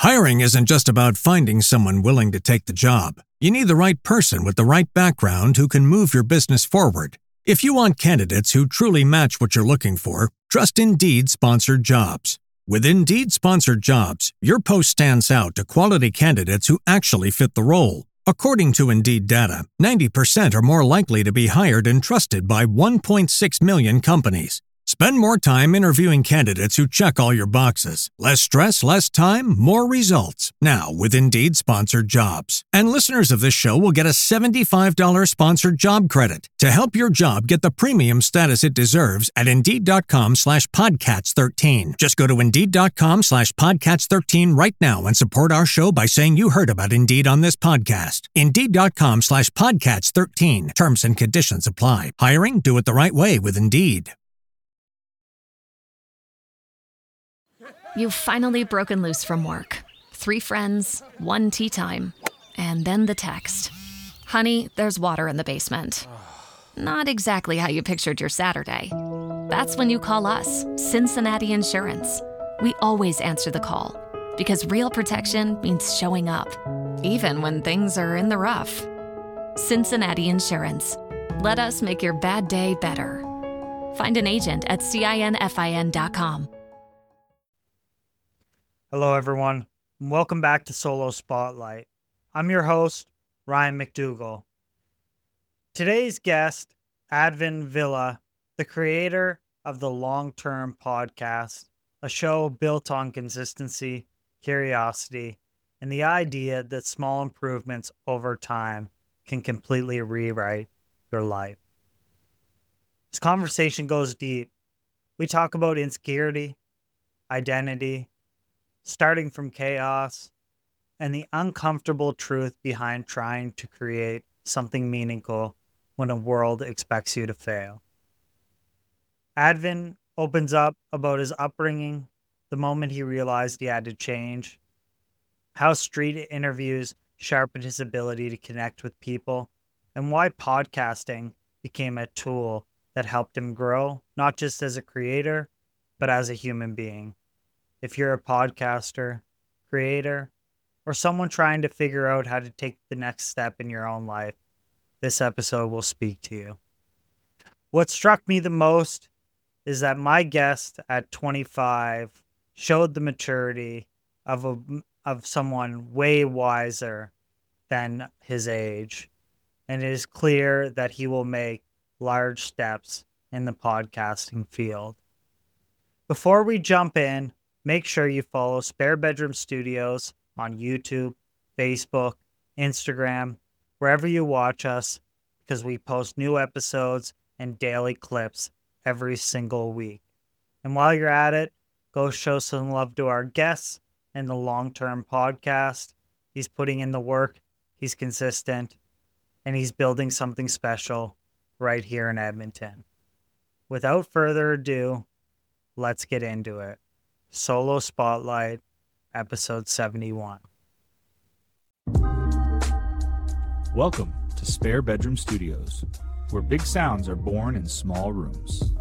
Hiring isn't just about finding someone willing to take the job. You need the right person with the right background who can move your business forward. If you want candidates who truly match what you're looking for, trust Indeed Sponsored Jobs. With Indeed Sponsored Jobs, your post stands out to quality candidates who actually fit the role. According to Indeed data, 90% are more likely to be hired and trusted by 1.6 million companies. Spend more time interviewing candidates who check all your boxes. Less stress, less time, more results. Now with Indeed Sponsored Jobs. And listeners of this show will get a $75 sponsored job credit to help your job get the premium status it deserves at Indeed.com/Podcats13. Just go to Indeed.com/Podcats13 right now and support our show by saying you heard about Indeed on this podcast. Indeed.com/Podcats13. Terms and conditions apply. Hiring? Do it the right way with Indeed. You've finally broken loose from work. 3 friends, 1 tea time, and then the text. Honey, there's water in the basement. Not exactly how you pictured your Saturday. That's when you call us, Cincinnati Insurance. We always answer the call, because real protection means showing up, even when things are in the rough. Cincinnati Insurance. Let us make your bad day better. Find an agent at CINFIN.com. Hello, everyone, and welcome back to Solo Spotlight. I'm your host, Ryan McDougall. Today's guest, Advin Villa, the creator of the Long Term Podcast, a show built on consistency, curiosity, and the idea that small improvements over time can completely rewrite your life. This conversation goes deep. We talk about insecurity, identity, starting from chaos, and the uncomfortable truth behind trying to create something meaningful when a world expects you to fail. Advin opens up about his upbringing, the moment he realized he had to change, how street interviews sharpened his ability to connect with people, and why podcasting became a tool that helped him grow, not just as a creator, but as a human being. If you're a podcaster, creator, or someone trying to figure out how to take the next step in your own life, this episode will speak to you. What struck me the most is that my guest at 25 showed the maturity of someone way wiser than his age, and it is clear that he will make large steps in the podcasting field. Before we jump in, make sure you follow Spare Bedroom Studios on YouTube, Facebook, Instagram, wherever you watch us, because we post new episodes and daily clips every single week. And while you're at it, go show some love to our guests and the Long Term Podcast. He's putting in the work, he's consistent, and he's building something special right here in Edmonton. Without further ado, let's get into it. Solo Spotlight, episode 71. Welcome to Spare Bedroom Studios, where big sounds are born in small rooms.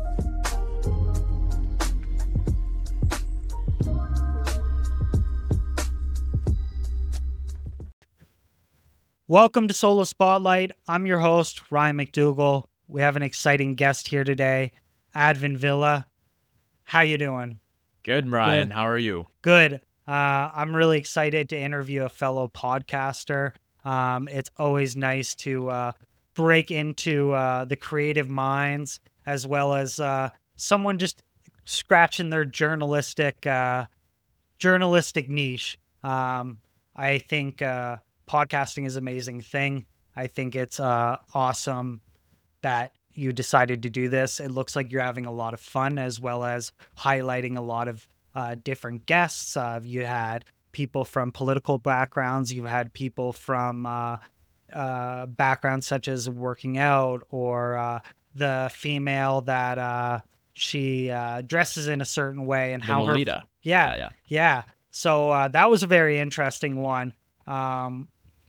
Welcome to Solo Spotlight. I'm your host, Ryan McDougall. We have an exciting guest here today, Advin Villa. How you doing? Good, Ryan. Good. How are you? Good. I'm really excited to interview a fellow podcaster. It's always nice to break into the creative minds, as well as someone just scratching their journalistic niche. I think podcasting is an amazing thing. I think it's awesome that you decided to do this. It looks like you're having a lot of fun, as well as highlighting a lot of different guests. You had people from political backgrounds. You've had people from backgrounds such as working out, or the female that she dresses in a certain way, and how Lolita. her... Yeah. So that was a very interesting one. I'm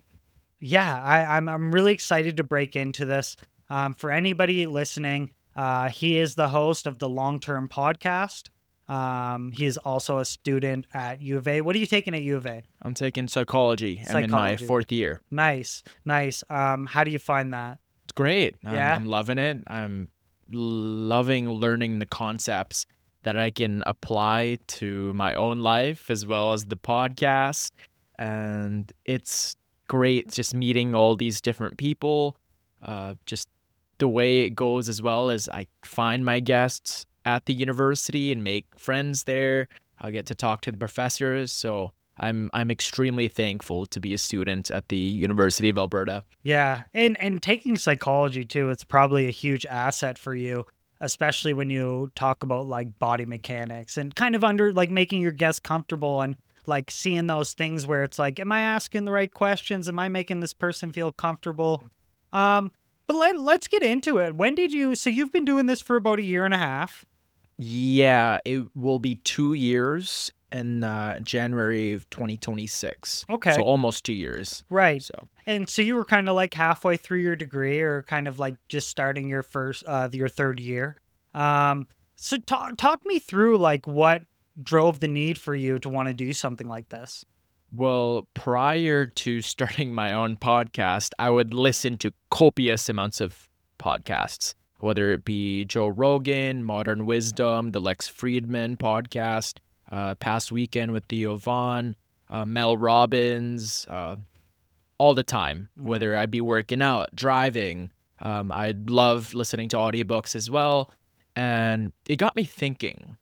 really excited to break into this. For anybody listening, he is the host of the Long Term Podcast. He is also a student at U of A. What are you taking at U of A? I'm taking psychology. I'm in my Psychology. 4th year. Nice. How do you find that? It's great. Yeah? I'm loving it. I'm loving learning the concepts that I can apply to my own life as well as the podcast. And it's great just meeting all these different people. Just the way it goes as well as I find my guests at the university and make friends there. I'll get to talk to the professors. So I'm extremely thankful to be a student at the University of Alberta. Yeah, and taking psychology too, it's probably a huge asset for you, especially when you talk about like body mechanics and kind of under like making your guests comfortable and like seeing those things where it's like, am I asking the right questions? Am I making this person feel comfortable? But let's get into it. When did you, so you've been doing this for about a year and a half. Yeah, it will be 2 years in January of 2026. Okay. So almost 2 years. Right. So And so you were kind of like halfway through your degree or kind of like just starting your your third year. So talk me through like what drove the need for you to want to do something like this. well, prior to starting my own podcast, I would listen to copious amounts of podcasts, whether it be Joe Rogan, Modern Wisdom, the Lex Friedman podcast, Past Weekend with Theo Vaughn, Mel Robbins, all the time, whether I'd be working out, driving. I love listening to audiobooks as well. And it got me thinking,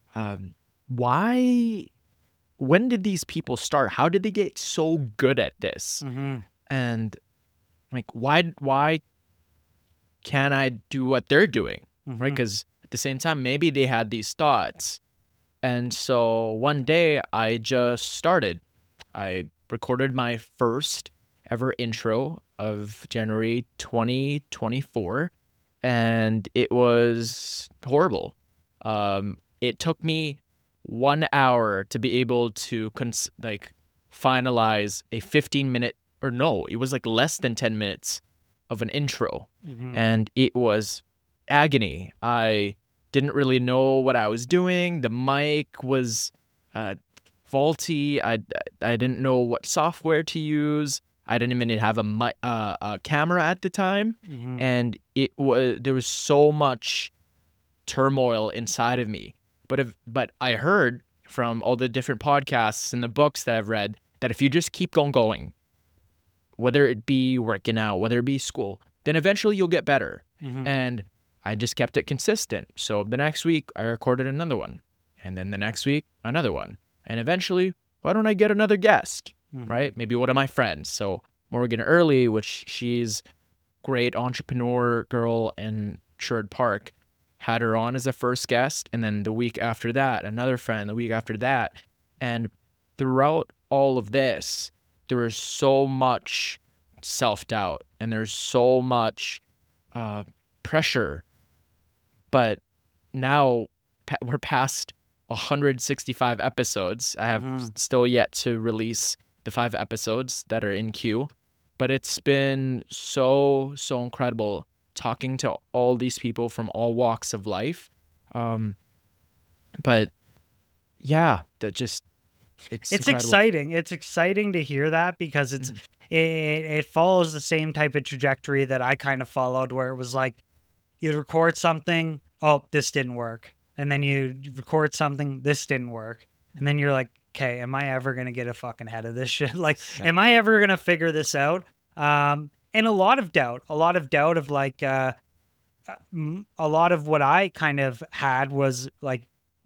why, when did these people start? How did they get so good at this? Mm-hmm. And like, why can't I do what they're doing? Right? Because at the same time, maybe they had these thoughts. And so one day I just started. I recorded my first ever intro of January 2024, and it was horrible. It took me 1 hour to be able to finalize a 15-minute, or no, it was like less than 10 minutes of an intro, and it was agony. I didn't really know what I was doing. The mic was faulty. I didn't know what software to use. I didn't even have a camera at the time, and there was so much turmoil inside of me. But I heard from all the different podcasts and the books that I've read that if you just keep on going, whether it be working out, whether it be school, then eventually you'll get better. And I just kept it consistent. So the next week I recorded another one, and then the next week another one, and eventually, why don't I get another guest? Right? Maybe one of my friends. So Morgan Early, which she's great entrepreneur girl in Sherwood Park, had her on as a first guest. And then the week after that, another friend, the week after that. And throughout all of this, there was so much self-doubt and there's so much pressure. But now we're past 165 episodes. I have still yet to release the 5 episodes that are in queue, but it's been so incredible talking to all these people from all walks of life. But yeah, it's incredible. exciting. It's exciting to hear that because it follows the same type of trajectory that I kind of followed, where it was like you'd record something, oh, this didn't work. And then you record something, this didn't work. And then you're like, okay, am I ever going to get a fucking head of this shit? Like, am I ever going to figure this out? And a lot of doubt of like, a lot of what I kind of had was like,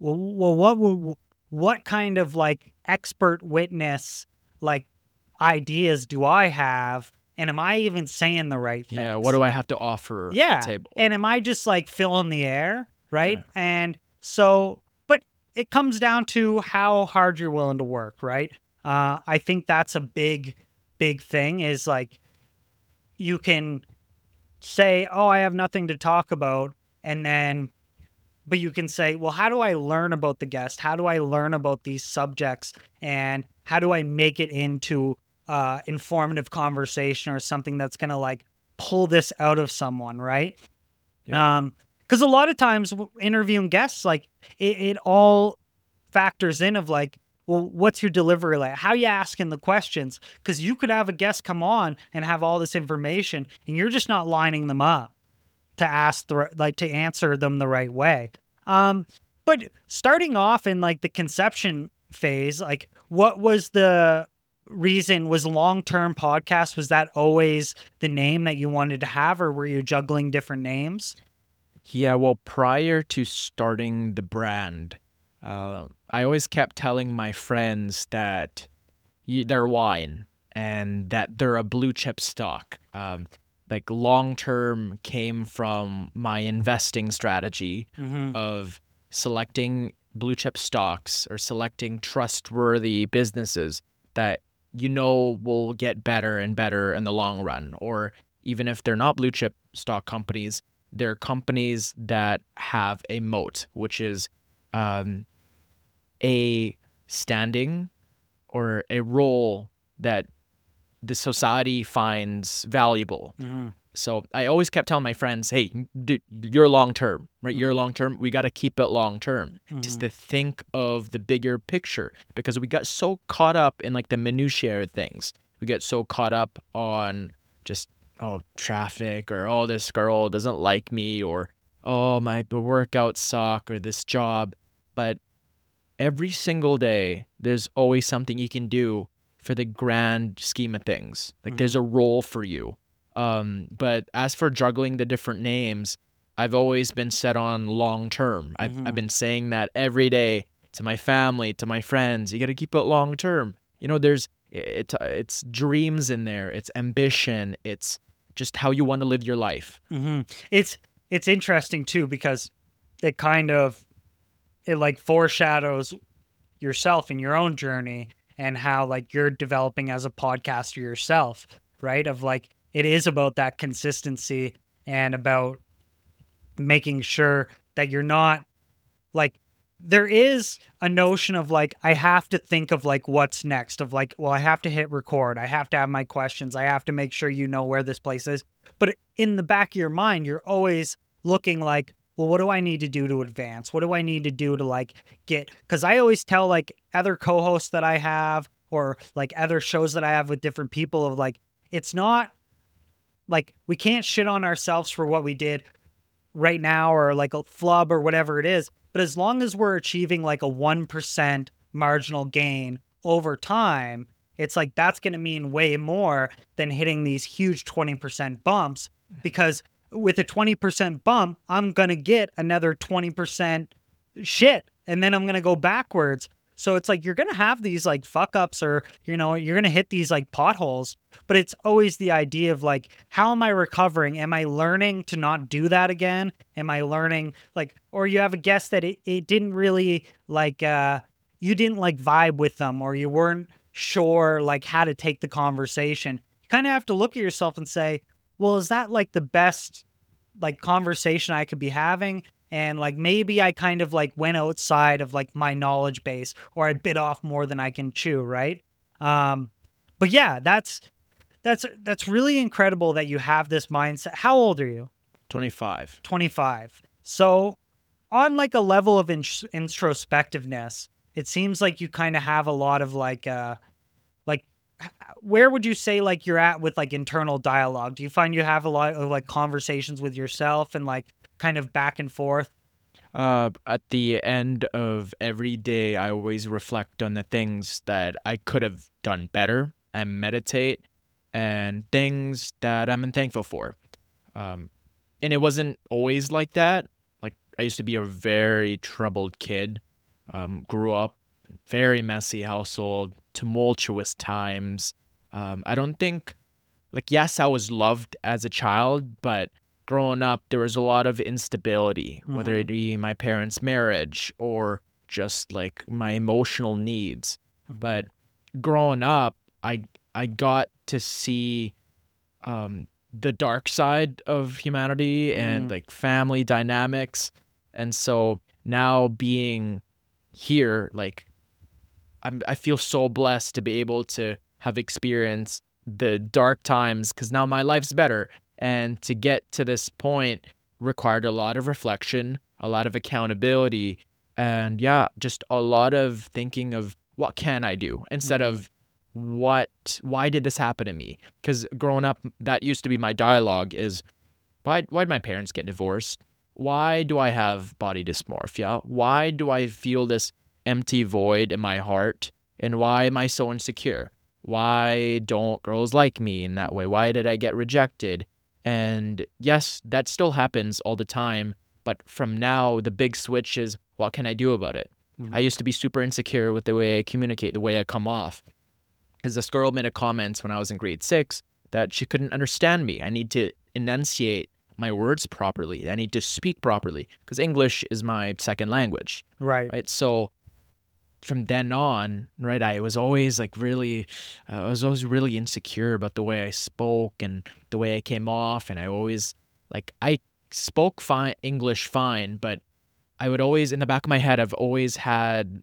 what kind of like expert witness, like ideas do I have? And am I even saying the right things? Yeah, what do I have to offer Yeah. the table? And am I just like filling the air? Right. Yeah. And so, but it comes down to how hard you're willing to work. Right. I think that's a big thing is like, you can say, oh, I have nothing to talk about. And then, but you can say, well, how do I learn about the guest? How do I learn about these subjects? And how do I make it into informative conversation or something that's going to like pull this out of someone, right? Yeah. Because a lot of times interviewing guests, like it all factors in of like, well, what's your delivery like? How you asking the questions? Because you could have a guest come on and have all this information, and you're just not lining them up to ask to answer them the right way. But starting off in like the conception phase, like what was the reason? Was long-term podcast, was that always the name that you wanted to have, or were you juggling different names? Yeah, well, prior to starting the brand, I always kept telling my friends that they're wine and that they're a blue chip stock. Like long term came from my investing strategy of selecting blue chip stocks or selecting trustworthy businesses that will get better and better in the long run. Or even if they're not blue chip stock companies, they're companies that have a moat, which is a standing or a role that the society finds valuable. So I always kept telling my friends, hey, dude, you're long term, right? You're long term. We got to keep it long term, just to think of the bigger picture, because we got so caught up in like the minutiae of things. We get so caught up on just, traffic, or this girl doesn't like me, or the workouts suck, or this job. But every single day, there's always something you can do for the grand scheme of things. Like there's a role for you. But as for juggling the different names, I've always been set on long term. I've been saying that every day to my family, to my friends. You got to keep it long term. It's dreams in there. It's ambition. It's just how you want to live your life. It's interesting too, because it like foreshadows yourself in your own journey and how like you're developing as a podcaster yourself, right? Of like, it is about that consistency and about making sure that you're not like, there is a notion of like, I have to think of like what's next, of like, well, I have to hit record. I have to have my questions. I have to make sure you know where this place is. But in the back of your mind, you're always looking like, well, what do I need to do to advance? What do I need to do to like because I always tell like other co-hosts that I have, or like other shows that I have with different people, of like, it's not like, we can't shit on ourselves for what we did right now, or like a flub or whatever it is. But as long as we're achieving like a 1% marginal gain over time, it's like, that's going to mean way more than hitting these huge 20% bumps, because with a 20% bump, I'm going to get another 20% shit, and then I'm going to go backwards. So it's like, you're going to have these like fuck ups, or, you're going to hit these like potholes, but it's always the idea of like, how am I recovering? Am I learning to not do that again? Am I learning like, or you have a guest that it didn't really like, you didn't like vibe with them, or you weren't sure like how to take the conversation. You kind of have to look at yourself and say, well, is that like the best like conversation I could be having? And like, maybe I kind of like went outside of like my knowledge base, or I bit off more than I can chew. Right. But yeah, that's really incredible that you have this mindset. How old are you? 25. 25. So on like a level of introspectiveness, it seems like you kind of have a lot of like where would you say like you're at with like internal dialogue? Do you find you have a lot of like conversations with yourself and like kind of back and forth? At the end of every day, I always reflect on the things that I could have done better, and meditate, and things that I'm thankful for. And it wasn't always like that. Like, I used to be a very troubled kid. Grew up very messy household, tumultuous times. I don't think, like, yes, I was loved as a child, but growing up, there was a lot of instability, whether it be my parents' marriage or just like my emotional needs. But growing up, I got to see the dark side of humanity and like family dynamics. And so now being here, like, I feel so blessed to be able to have experienced the dark times, because now my life's better. And to get to this point required a lot of reflection, a lot of accountability, and yeah, just a lot of thinking of what can I do instead of why did this happen to me? Because growing up, that used to be my dialogue is, why'd my parents get divorced? Why do I have body dysmorphia? Why do I feel this empty void in my heart? And why am I so insecure? Why don't girls like me in that way? Why did I get rejected? And yes, that still happens all the time. But from now, the big switch is, what can I do about it? I used to be super insecure with the way I communicate, the way I come off. Because this girl made a comment when I was in grade 6 that she couldn't understand me. I need to enunciate my words properly. I need to speak properly because English is my second language. Right. So from then on, right, I was always really insecure about the way I spoke and the way I came off. And I always, I spoke English fine, but I would always, in the back of my head, I've always had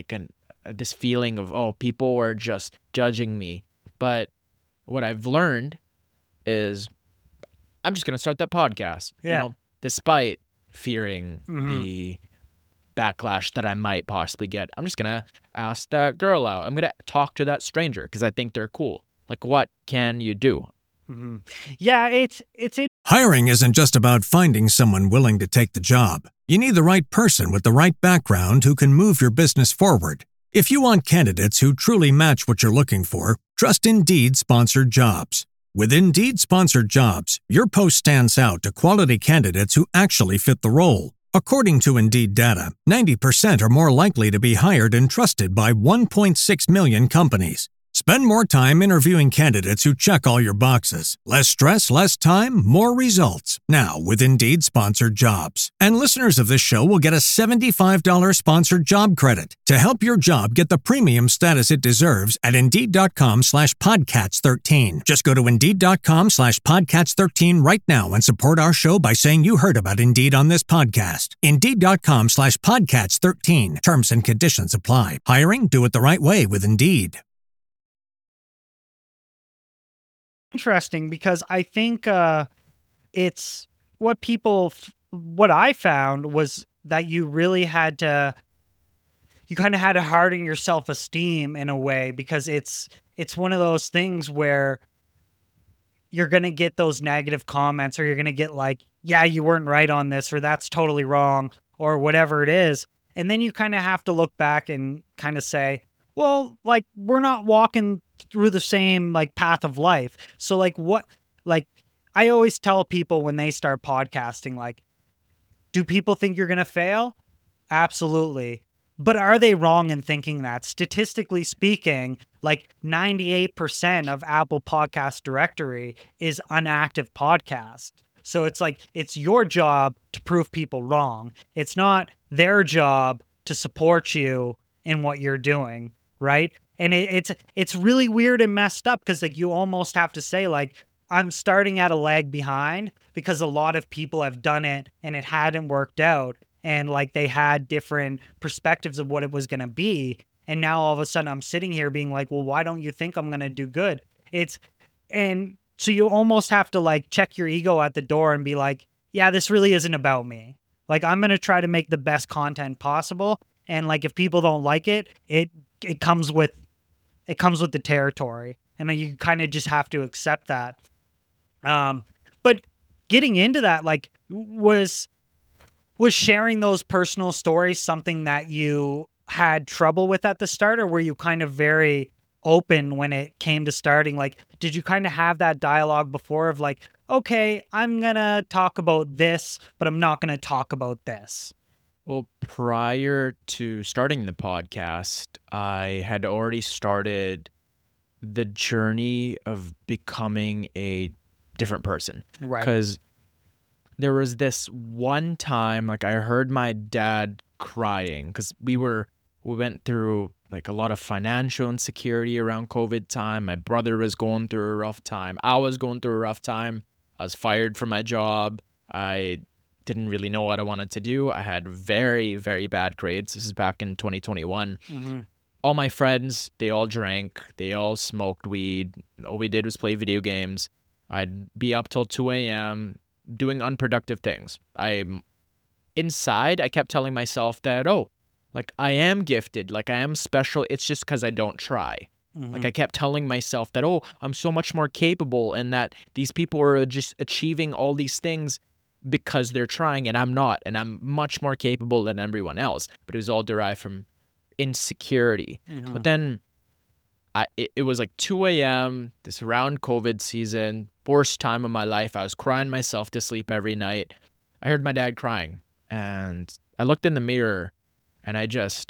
this feeling of, oh, people are just judging me. But what I've learned is I'm just going to start that podcast, despite fearing the backlash that I might possibly get. I'm just going to ask that girl out. I'm going to talk to that stranger because I think they're cool. What can you do? Yeah, it's Hiring isn't just about finding someone willing to take the job. You need the right person with the right background who can move your business forward. If you want candidates who truly match what you're looking for, trust Indeed Sponsored Jobs. With Indeed Sponsored Jobs, your post stands out to quality candidates who actually fit the role. According to Indeed data, 90% are more likely to be hired and trusted by 1.6 million companies. Spend more time interviewing candidates who check all your boxes. Less stress, less time, more results. Now with Indeed Sponsored Jobs. And listeners of this show will get a $75 sponsored job credit to help your job get the premium status it deserves at Indeed.com/Podcats13. Just go to Indeed.com/Podcats13 right now and support our show by saying you heard about Indeed on this podcast. Indeed.com/Podcats13. Terms and conditions apply. Hiring? Do it the right way with Indeed. interesting because I think it's what I found was that you really had to, you kind of had to harden your self-esteem in a way, because it's one of those things where you're going to get those negative comments, or you're going to get yeah, you weren't right on this, or that's totally wrong, or whatever it is. And then you kind of have to look back and kind of say, well, we're not walking through the same path of life. So I always tell people when they start podcasting, do people think you're going to fail? Absolutely. But are they wrong in thinking that? Statistically speaking, 98% of Apple Podcast Directory is unactive podcast. So it's your job to prove people wrong. It's not their job to support you in what you're doing, right? And it's really weird and messed up, because you almost have to say I'm starting at a lag behind, because a lot of people have done it and it hadn't worked out, and they had different perspectives of what it was going to be. And now all of a sudden I'm sitting here being well, why don't you think I'm going to do good? And so you almost have to check your ego at the door and be yeah, this really isn't about me. I'm going to try to make the best content possible. And if people don't like it, it comes with the territory, and you kind of just have to accept that. But getting into that, was sharing those personal stories something that you had trouble with at the start, or were you kind of very open when it came to starting? Did you kind of have that dialogue before of okay, I'm gonna talk about this, but I'm not gonna talk about this? Well, prior to starting the podcast, I had already started the journey of becoming a different person. Right. Because there was this one time, I heard my dad crying, because we went through a lot of financial insecurity around COVID time. My brother was going through a rough time. I was going through a rough time. I was fired from my job. I didn't really know what I wanted to do. I had very, very bad grades. This is back in 2021. Mm-hmm. All my friends, they all drank. They all smoked weed. All we did was play video games. I'd be up till 2 a.m. doing unproductive things. Inside, I kept telling myself that, oh, like I am gifted, like I am special. It's just because I don't try. Like I kept telling myself that, oh, I'm so much more capable, and that these people are just achieving all these things because they're trying and I'm not, and I'm much more capable than everyone else. But it was all derived from insecurity. But then it was like 2 a.m., this around COVID season, worst time of my life. I was crying myself to sleep every night. I heard my dad crying, and I looked in the mirror, and I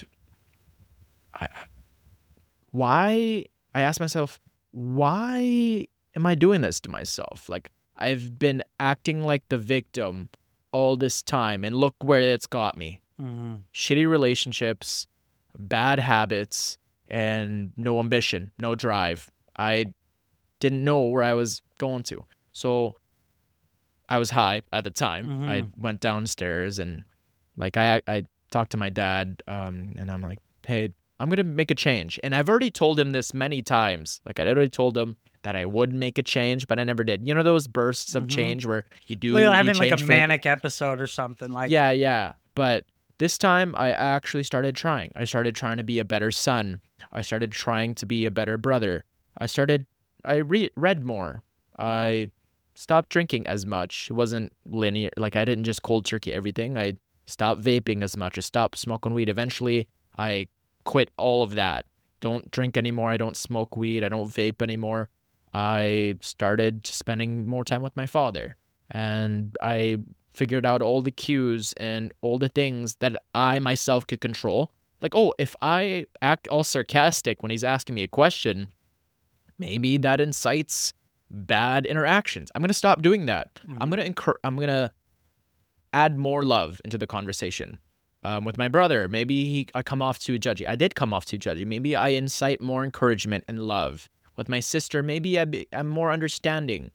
asked myself, why am I doing this to myself? Like, I've been acting like the victim all this time, and look where it's got me. Shitty relationships, bad habits, and no ambition, no drive. I didn't know where I was going to. So I was high at the time. I went downstairs, and like I talked to my dad, and I'm like, hey, I'm going to make a change. And I've already told him this many times. Like, I already told him that I would make a change, but I never did. You know those bursts of change where You're having like a change manic episode or something like. Yeah. But this time I actually started trying. I started trying to be a better son. I started trying to be a better brother. I read more. I stopped drinking as much. It wasn't linear. Like, I didn't just cold turkey everything. I stopped vaping as much. I stopped smoking weed. Eventually, I quit all of that. Don't drink anymore. I don't smoke weed. I don't vape anymore. I started spending more time with my father, and I figured out all the cues and all the things that I myself could control. Like, oh, if I act all sarcastic when he's asking me a question, maybe that incites bad interactions. I'm going to stop doing that. I'm going to add more love into the conversation. With my brother, maybe I come off too judgy. I did come off too judgy. Maybe I incite more encouragement and love. With my sister, maybe I'm more understanding.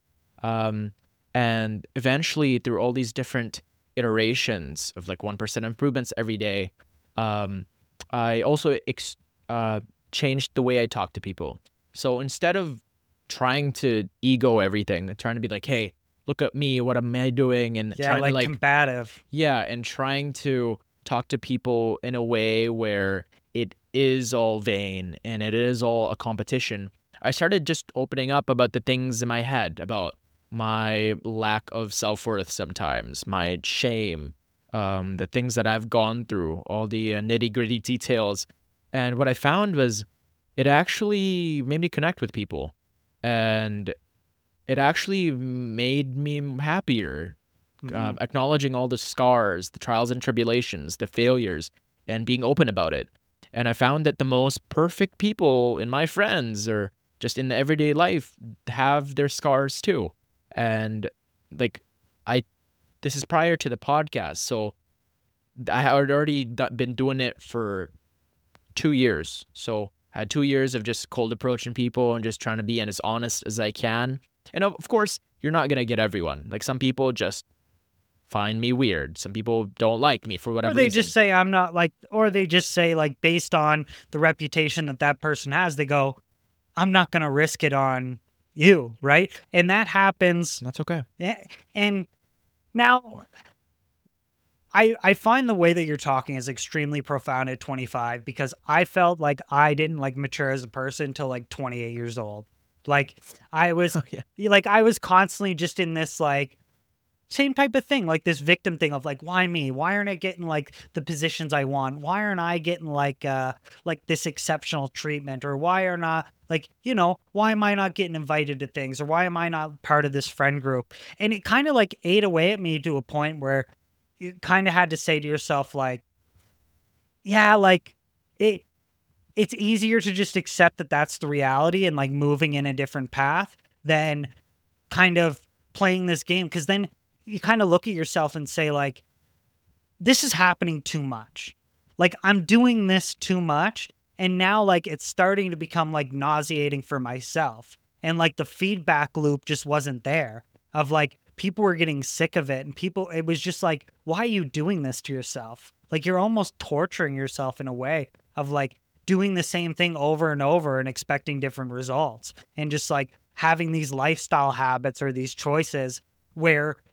And eventually, through all these different iterations of like 1% improvements every day, I also changed the way I talk to people. So instead of trying to ego everything, trying to be like, hey, look at me, what am I doing? And Yeah, trying like to combative. Yeah, and trying to talk to people in a way where it is all vain and it is all a competition. I started just opening up about the things in my head, about my lack of self-worth sometimes, my shame, the things that I've gone through, all the nitty-gritty details. And what I found was it actually made me connect with people. And it actually made me happier. Acknowledging all the scars, the trials and tribulations, the failures, and being open about it. And I found that the most perfect people in my friends or just in the everyday life have their scars too. And like, this is prior to the podcast. So I had already been doing it for 2 years. So I had 2 years of just cold approaching people and just trying to be as honest as I can. And of course, you're not going to get everyone. Like, some people just find me weird. Some people don't like me for whatever reason. Or they reason. just say I'm not like, or they just say, like, based on the reputation that person has, they go, I'm not going to risk it on you, right? And that happens. That's okay. Yeah. And now I find the way that you're talking is extremely profound at 25, because I felt like I didn't like mature as a person until like 28 years old. Like, I was like, I was constantly just in this like same type of thing, like this victim thing of like, why me? Why aren't I getting like the positions I want? Why aren't I getting like this exceptional treatment? Or why are not like, you know, why am I not getting invited to things? Or why am I not part of this friend group? And it kind of like ate away at me to a point where you kind of had to say to yourself, like, yeah, like it's easier to just accept that that's the reality and like moving in a different path than kind of playing this game. Because then you kind of look at yourself and say, like, this is happening too much. Like, I'm doing this too much. And now, like, it's starting to become, like, nauseating for myself. And, like, the feedback loop just wasn't there of, like, people were getting sick of it. And it was just like, why are you doing this to yourself? Like, you're almost torturing yourself in a way of, like, doing the same thing over and over and expecting different results. And just, like, having these lifestyle habits or these choices where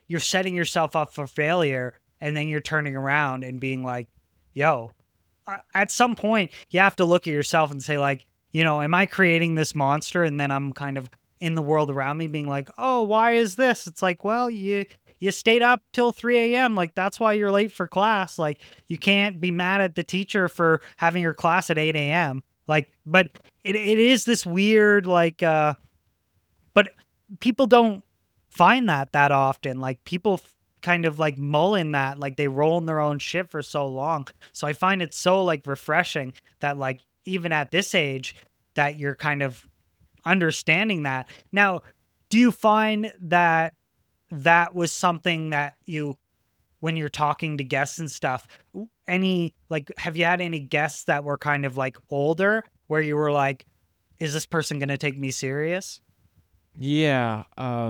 you're setting yourself up for failure, and then you're turning around and being like, yo, at some point you have to look at yourself and say like, am I creating this monster? And then I'm kind of in the world around me being like, oh, why is this? It's like, well, you stayed up till 3 a.m. Like, that's why you're late for class. Like, you can't be mad at the teacher for having your class at 8 a.m. Like, but it is this weird, like, but people don't find that often. Like, people kind of like mull in that, like they roll in their own shit for so long. So I find it so like refreshing that like even at this age that you're kind of understanding that. Now, do you find that was something that you, when you're talking to guests and stuff, have you had any guests that were kind of like older where you were like, is this person going to take me serious? Yeah,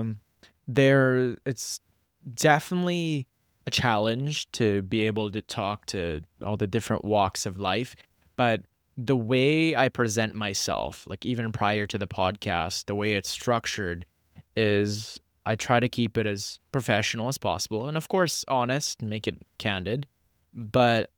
it's definitely a challenge to be able to talk to all the different walks of life, but the way I present myself, like even prior to the podcast, the way it's structured is I try to keep it as professional as possible and of course honest, make it candid, but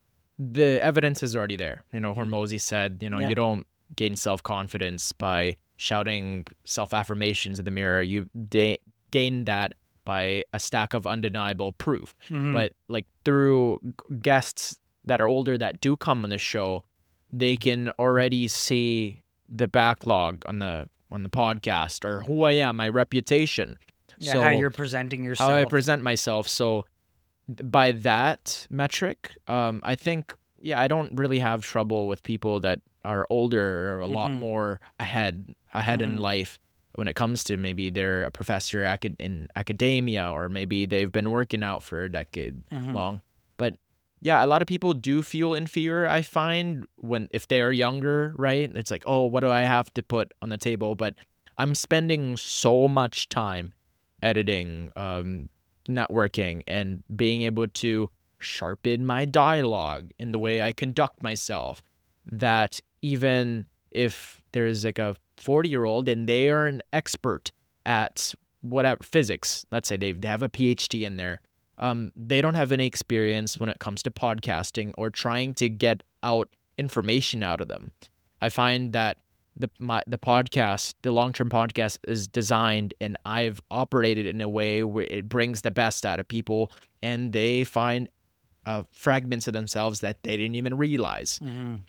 the evidence is already there. Hormozi said, you don't gain self-confidence by shouting self-affirmations in the mirror. You gain that by a stack of undeniable proof. Mm-hmm. But like through guests that are older that do come on the show, they can already see the backlog on the podcast or who I am, my reputation. Yeah, so how you're presenting yourself. How I present myself. So by that metric, I think, I don't really have trouble with people that are older or a lot more ahead in life when it comes to maybe they're a professor in academia or maybe they've been working out for a decade long. But yeah, a lot of people do feel inferior, I find, if they're younger, right? It's like, oh, what do I have to put on the table? But I'm spending so much time editing, networking, and being able to sharpen my dialogue in the way I conduct myself, that even if there's like a 40-year-old and they are an expert at whatever physics, let's say they have a PhD in there, they don't have any experience when it comes to podcasting or trying to get out information out of them. I find that the podcast, the long-term podcast, is designed, and I've operated in a way where it brings the best out of people, and they find fragments of themselves that they didn't even realize.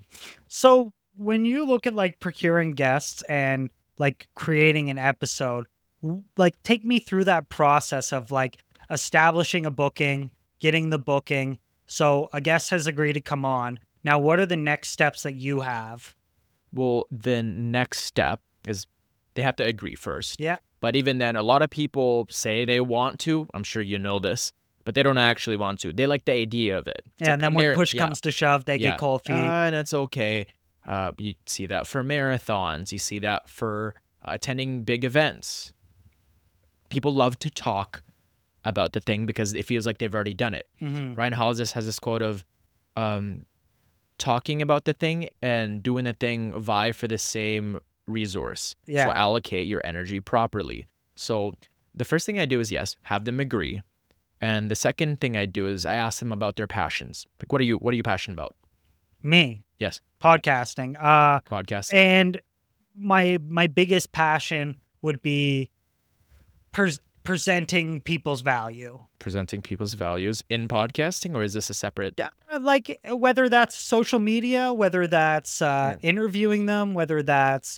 So when you look at like procuring guests and like creating an episode, like take me through that process of like establishing a booking, getting the booking. So a guest has agreed to come on. Now, what are the next steps that you have? Well, the next step is they have to agree first. Yeah. But even then, a lot of people say they want to. I'm sure you know this, but they don't actually want to. They like the idea of it. Yeah, and then when push comes to shove, they get cold feet. And it's okay. You see that for marathons. You see that for attending big events. People love to talk about the thing because it feels like they've already done it. Ryan Holiday has this quote of talking about the thing and doing the thing vie for the same resource. Yeah. So allocate your energy properly. So the first thing I do is, have them agree. And the second thing I do is I ask them about their passions. Like, what are you passionate about? Me. Yes. Podcasting. Podcasting. And my biggest passion would be presenting people's value. Presenting people's values in podcasting, or is this a separate? Yeah, like whether that's social media, whether that's interviewing them, whether that's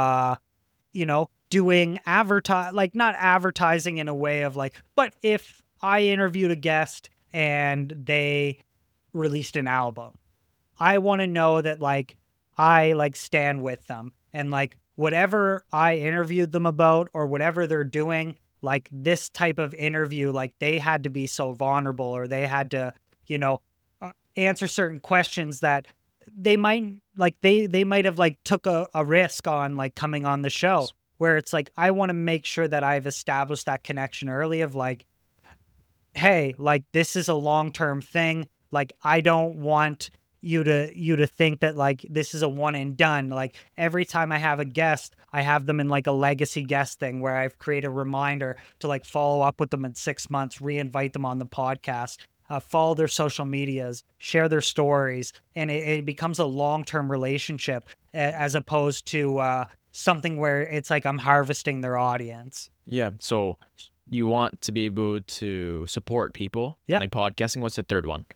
doing not advertising in a way of like, but if I interviewed a guest and they released an album, I want to know that like I like stand with them, and like whatever I interviewed them about or whatever they're doing, like this type of interview, like they had to be so vulnerable, or they had to, answer certain questions that they might like, they might have like took a risk on like coming on the show, where it's like, I want to make sure that I've established that connection early of like, hey, like this is a long-term thing. Like, I don't want you to think that like this is a one and done. Like every time I have a guest, I have them in like a legacy guest thing where I've created a reminder to like follow up with them in 6 months, re-invite them on the podcast, follow their social medias, share their stories, and it becomes a long-term relationship as opposed to something where it's like I'm harvesting their audience. Yeah. So you want to be able to support people. Yeah. Like podcasting. What's the third one?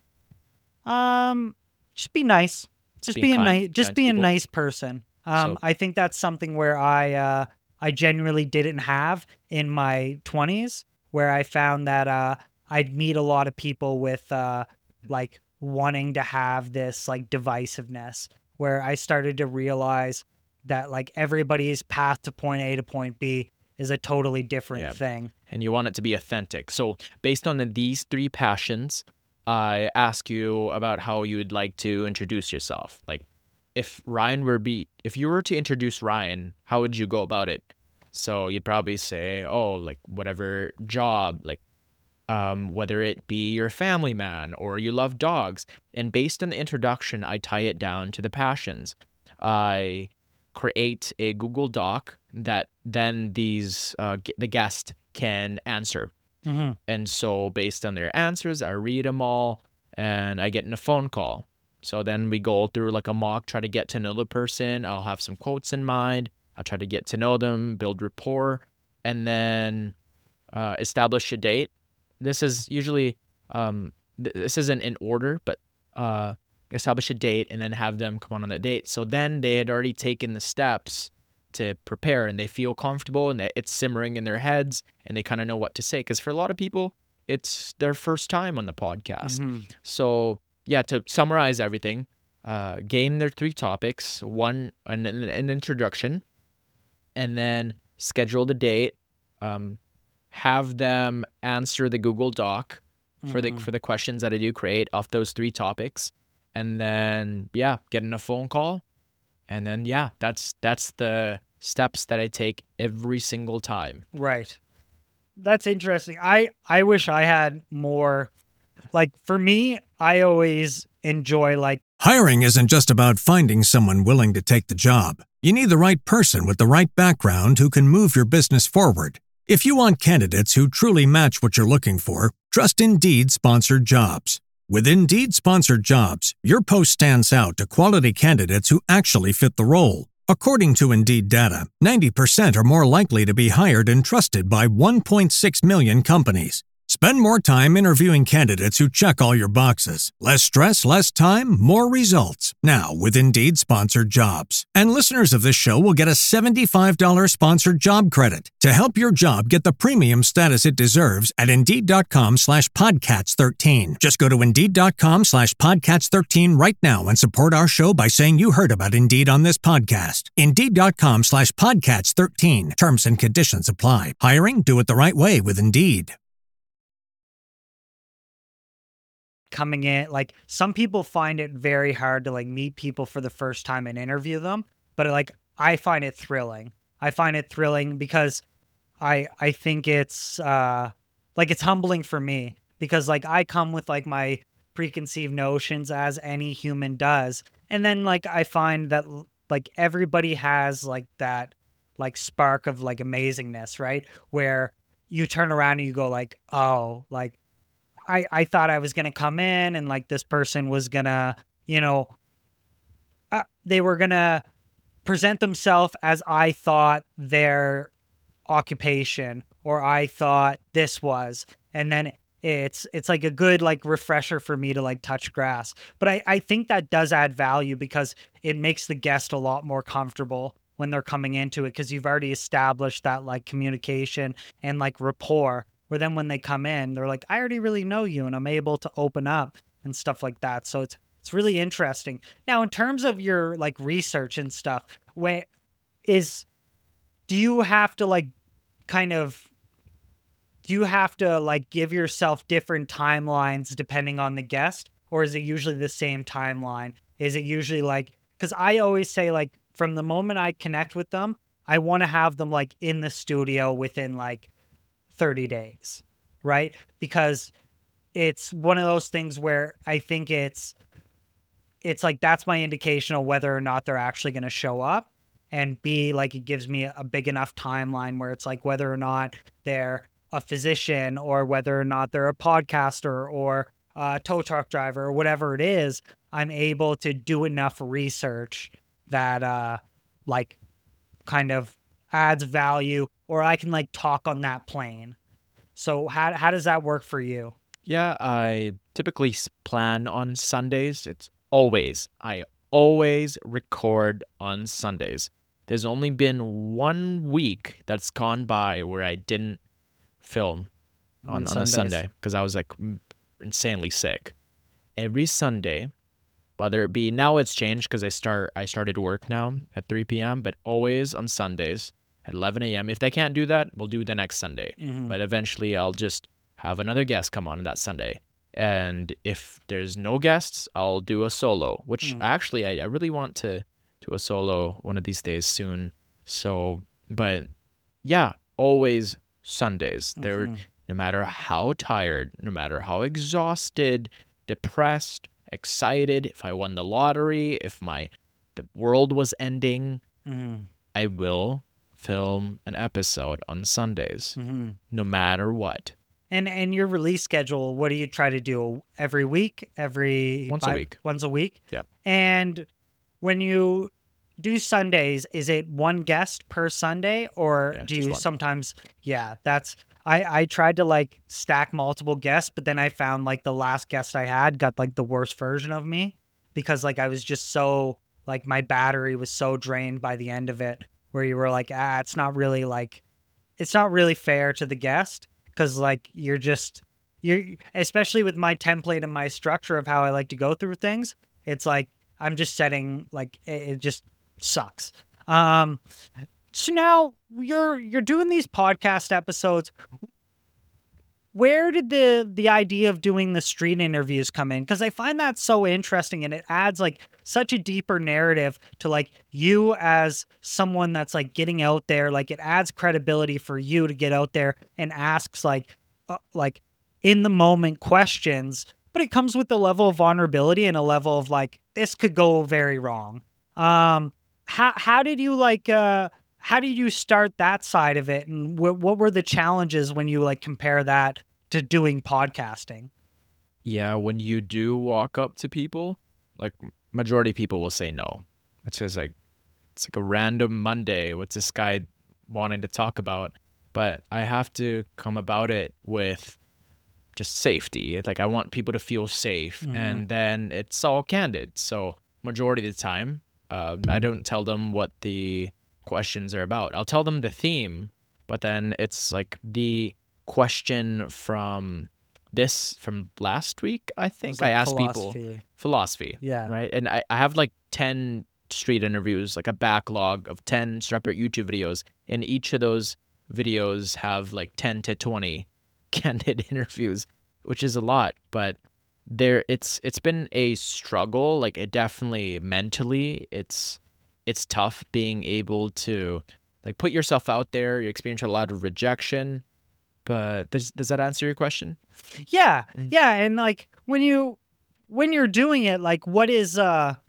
Just be nice. Just be a nice, just kind be a people. nice person. So- I think that's something where I genuinely didn't have in my 20s, where I found that I'd meet a lot of people with like wanting to have this like divisiveness, where I started to realize that like everybody's path to point A to point B is a totally different Yeah. thing. And you want it to be authentic. So based on these three passions, I ask you about how you would like to introduce yourself. Like if you were to introduce Ryan, how would you go about it? So you'd probably say, oh, like whatever job, like whether it be you're a family man or you love dogs. And based on the introduction, I tie it down to the passions. I create a Google Doc that then the guest can answer. Mm-hmm. And so based on their answers, I read them all and I get in a phone call. So then we go through like a mock, try to get to know the person. I'll have some quotes in mind. I'll try to get to know them, build rapport, and then establish a date. This is usually, this isn't in order, but establish a date and then have them come on the date. So then they had already taken the steps to prepare and they feel comfortable and it's simmering in their heads and they kind of know what to say. Because for a lot of people, it's their first time on the podcast. Mm-hmm. So yeah, to summarize everything, gain their 3 topics, one, an introduction, and then schedule the date, have them answer the Google Doc for the questions that I do create off those 3 topics. And then, yeah, get in a phone call. And then, yeah, that's the steps that I take every single time. Right. That's interesting. I wish I had more. Like for me, I always enjoy like Hiring isn't just about finding someone willing to take the job. You need the right person with the right background who can move your business forward. If you want candidates who truly match what you're looking for, trust Indeed Sponsored Jobs. With Indeed Sponsored Jobs, your post stands out to quality candidates who actually fit the role. According to Indeed data, 90% are more likely to be hired and trusted by 1.6 million companies. Spend more time interviewing candidates who check all your boxes. Less stress, less time, more results. Now with Indeed Sponsored Jobs. And listeners of this show will get a $75 sponsored job credit to help your job get the premium status it deserves at Indeed.com/Podcats13. Just go to Indeed.com/Podcats13 right now and support our show by saying you heard about Indeed on this podcast. Indeed.com/Podcats13. Terms and conditions apply. Hiring? Do it the right way with Indeed. coming in, like some people find it very hard to like meet people for the first time and interview them, but like I find it thrilling. I find it thrilling because I think it's like it's humbling for me because like I come with like my preconceived notions as any human does, and then like I find that like everybody has like that like spark of like amazingness, right? Where you turn around and you go like, oh, like I thought I was gonna come in and like this person was gonna, you know, they were gonna present themselves as I thought their occupation or I thought this was, and then it's like a good like refresher for me to like touch grass. But I think that does add value because it makes the guest a lot more comfortable when they're coming into it because you've already established that like communication and like rapport, where then when they come in they're like, I already really know you and I'm able to open up and stuff like that. So it's really interesting. Now in terms of your like research and stuff, do you have to like kind of give yourself different timelines depending on the guest, or is it usually the same timeline? Is it usually like, because I always say like from the moment I connect with them, I want to have them like in the studio within like 30 days, right? Because it's one of those things where I think it's it's like that's my indication of whether or not they're actually going to show up. And B, like it gives me a big enough timeline where it's like whether or not they're a physician or whether or not they're a podcaster or a tow truck driver or whatever it is, I'm able to do enough research that like kind of adds value, or I can like talk on that plane. So how does that work for you? Yeah, I typically plan on Sundays. I always record on Sundays. There's only been 1 week that's gone by where I didn't film on a Sundays. Sunday because I was like insanely sick. Every Sunday, whether it be now it's changed because I started work now at 3 p.m., but always on Sundays at 11 a.m. If they can't do that, we'll do the next Sunday. But eventually I'll just have another guest come on that Sunday. And if there's no guests, I'll do a solo, which actually I really want to do a solo one of these days soon. So, but yeah, always Sundays. They're no matter how tired, no matter how exhausted, depressed, excited, if I won the lottery, if the world was ending, I will film an episode on Sundays, no matter what. And your release schedule, what do you try to do? Every week? Once a week. Once a week? Yeah. And when you do Sundays, is it one guest per Sunday, or Yeah, do just you one. sometimes? Yeah, I tried to like stack multiple guests, but then I found like the last guest I had got like the worst version of me because like I was just so like my battery was so drained by the end of it, where you were like, it's not really fair to the guest. Because like you're especially with my template and my structure of how I like to go through things, it's like I'm just setting like it just sucks. So now you're doing these podcast episodes. Where did the idea of doing the street interviews come in? Because I find that so interesting, and it adds like such a deeper narrative to like you as someone that's like getting out there. Like it adds credibility for you to get out there and asks like in the moment questions, but it comes with a level of vulnerability and a level of like this could go very wrong. How did you how did you start that side of it, and what were the challenges when you like compare that to doing podcasting? Yeah, when you do walk up to people, like majority of people will say no. It's just like it's like a random Monday. What's this guy wanting to talk about? But I have to come about it with just safety. Like I want people to feel safe, and then it's all candid. So majority of the time, I don't tell them what the questions are about. I'll tell them the theme, but then it's like the question from last week, I think. I asked people philosophy. Yeah. Right. And I have like 10 street interviews, like a backlog of 10 separate YouTube videos. And each of those videos have like 10 to 20 candid interviews, which is a lot. But it's been a struggle. Like it definitely mentally, it's tough being able to like put yourself out there. You experience a lot of rejection, but does that answer your question? Yeah. And like when you're doing it, like what is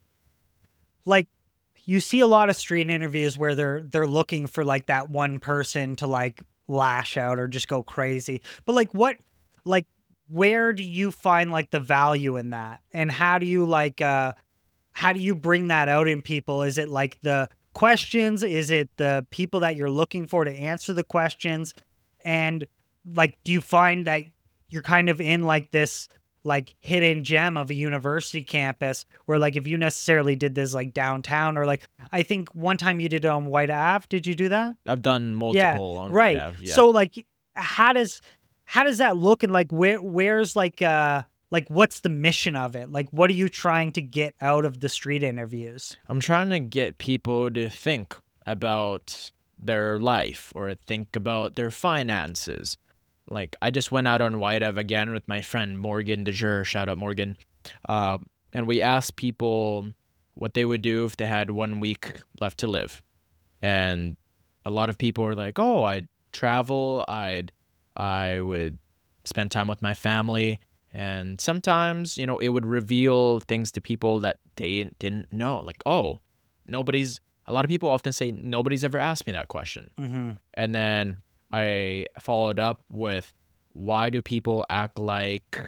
like you see a lot of street interviews where they're looking for like that one person to like lash out or just go crazy. But like where do you find like the value in that? And how do you bring that out in people? Is it like the questions? Is it the people that you're looking for to answer the questions? And like, do you find that you're kind of in like this like hidden gem of a university campus where like if you necessarily did this like downtown, or like I think one time you did it on White Ave. Did you do that? I've done multiple on right. White Ave, yeah. So like how does that look, and like where's like what's the mission of it? Like what are you trying to get out of the street interviews? I'm trying to get people to think about their life or think about their finances. Like I just went out on White Ave again with my friend Morgan DeJure, shout out Morgan, and we asked people what they would do if they had 1 week left to live, and a lot of people were like, "Oh, I'd travel, I would spend time with my family," And sometimes, it would reveal things to people that they didn't know. Like, oh, a lot of people often say, nobody's ever asked me that question. Mm-hmm. And then I followed up with, why do people act like,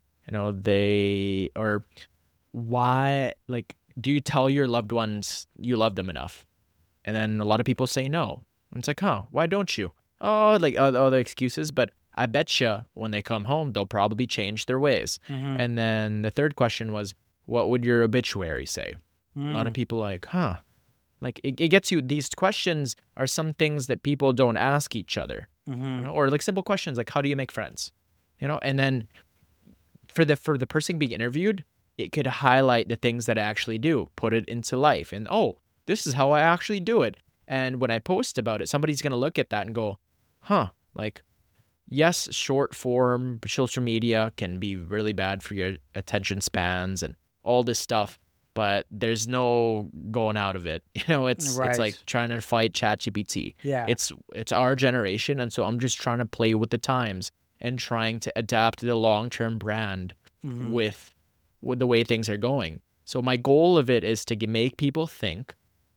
do you tell your loved ones you love them enough? And then a lot of people say no. And it's like, why don't you? Oh, like other excuses. But I betcha when they come home, they'll probably change their ways. Mm-hmm. And then the third question was, what would your obituary say? Mm. A lot of people like, like it gets you. These questions are some things that people don't ask each other, Mm-hmm. or like simple questions like, how do you make friends? And then for the person being interviewed, it could highlight the things that I actually do, put it into life, and this is how I actually do it. And when I post about it, somebody's gonna look at that and go, like, yes, short form social media can be really bad for your attention spans and all this stuff, but there's no going out of it. It's Right. like trying to fight ChatGPT. Yeah. It's our generation, and so I'm just trying to play with the times and trying to adapt the long-term brand Mhm. with the way things are going. So my goal of it is to make people think,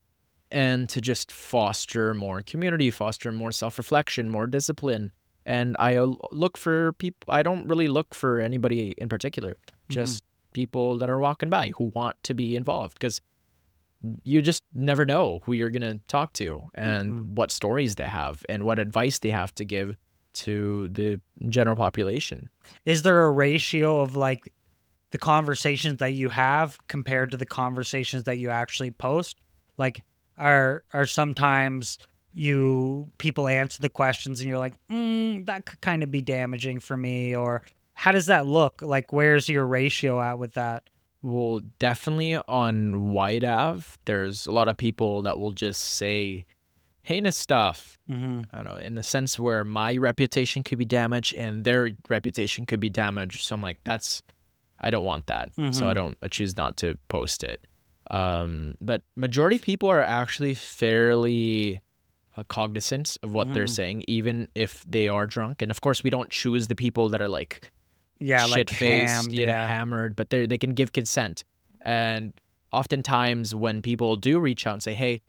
and to just foster more community, foster more self-reflection, more discipline. And I look for people. I don't really look for anybody in particular, just people that are walking by who want to be involved, because you just never know who you're going to talk to and what stories they have and what advice they have to give to the general population. Is there a ratio of like the conversations that you have compared to the conversations that you actually post? Like, are sometimes people answer the questions and you're like, that could kind of be damaging for me, or how does that look? Like, where's your ratio at with that? Well, definitely on White Ave, there's a lot of people that will just say heinous stuff. Mm-hmm. I don't know, in the sense where my reputation could be damaged and their reputation could be damaged. So I'm like, I don't want that. So I choose not to post it. But majority of people are actually fairly cognizant of what they're saying, even if they are drunk. And of course, we don't choose the people that are like, Like shit-faced, hammed, hammered, but they can give consent. And oftentimes when people do reach out and say, hey,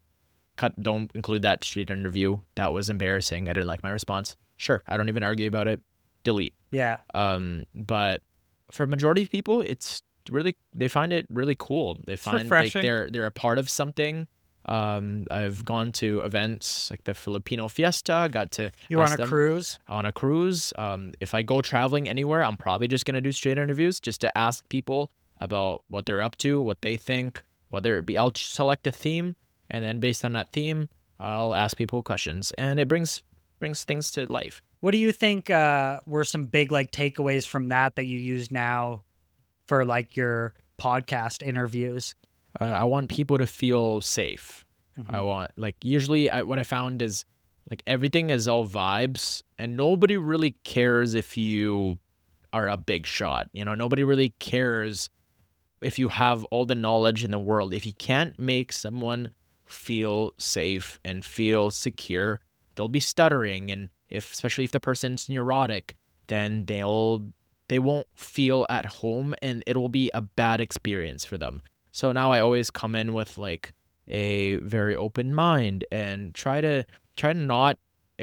don't include that street interview, that was embarrassing, I didn't like my response, sure, I don't even argue about it, delete. Yeah. But for majority of people, it's really, they find it really cool. They find like refreshing. they're a part of something. I've gone to events like the Filipino Fiesta, got to You were ask on a them- cruise? on a cruise. If I go traveling anywhere, I'm probably just going to do straight interviews just to ask people about what they're up to, what they think, whether it be, I'll select a theme, and then based on that theme, I'll ask people questions, and it brings things to life. What do you think were some big like takeaways from that you use now for like your podcast interviews? I want people to feel safe. I want, like, usually what I found is like everything is all vibes, and nobody really cares if you are a big shot. Nobody really cares if you have all the knowledge in the world. If you can't make someone feel safe and feel secure, they'll be stuttering. And especially if the person's neurotic, then they won't feel at home, and it'll be a bad experience for them. So now I always come in with like a very open mind and try to not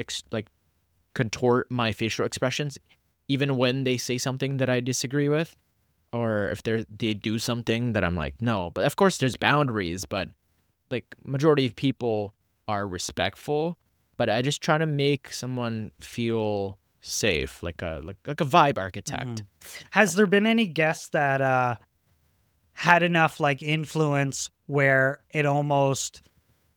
contort my facial expressions, even when they say something that I disagree with, or if they do something that I'm like, no. But of course there's boundaries, but like majority of people are respectful, but I just try to make someone feel safe, like a vibe architect. Has there been any guests that had enough like influence where it almost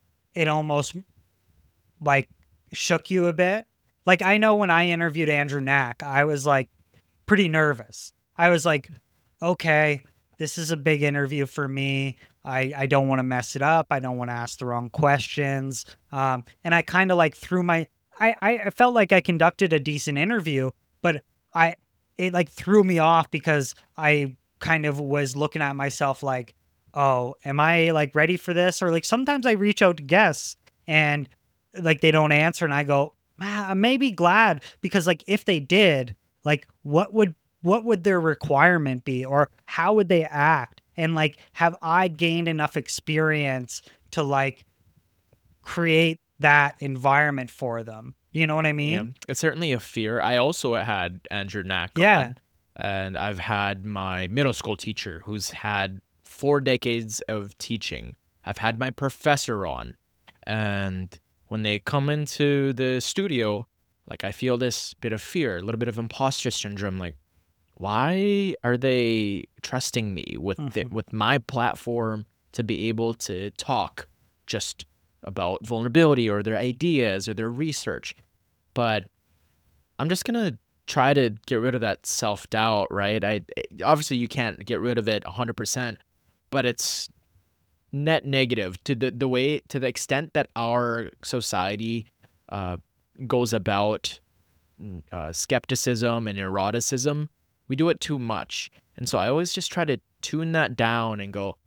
like shook you a bit? Like, I know when I interviewed Andrew Knack, I was like pretty nervous. I was like, okay, this is a big interview for me. I don't want to mess it up. I don't want to ask the wrong questions. And I kind of like I felt like I conducted a decent interview, but it like threw me off because I kind of was looking at myself like, oh, am I like ready for this? Or like sometimes I reach out to guests and like they don't answer, and I go, I may be glad, because like if they did, like what would what would their requirement be, or how would they act? And like, have I gained enough experience to like create that environment for them? You know what I Yeah, mean? it's certainly a fear. I also had Andrew Knack Yeah. on, and I've had my middle school teacher who's had 4 decades of teaching. I've had my professor on, and when they come into the studio, like I feel this bit of fear, a little bit of imposter syndrome. Like, why are they trusting me with with my platform to be able to talk just about vulnerability or their ideas or their research? But I'm just gonna try to get rid of that self-doubt, right? Obviously you can't get rid of it 100%, but it's net negative to the way, to the extent that our society uh, goes about skepticism and eroticism. We do it too much, and so I always just try to tune that down and go,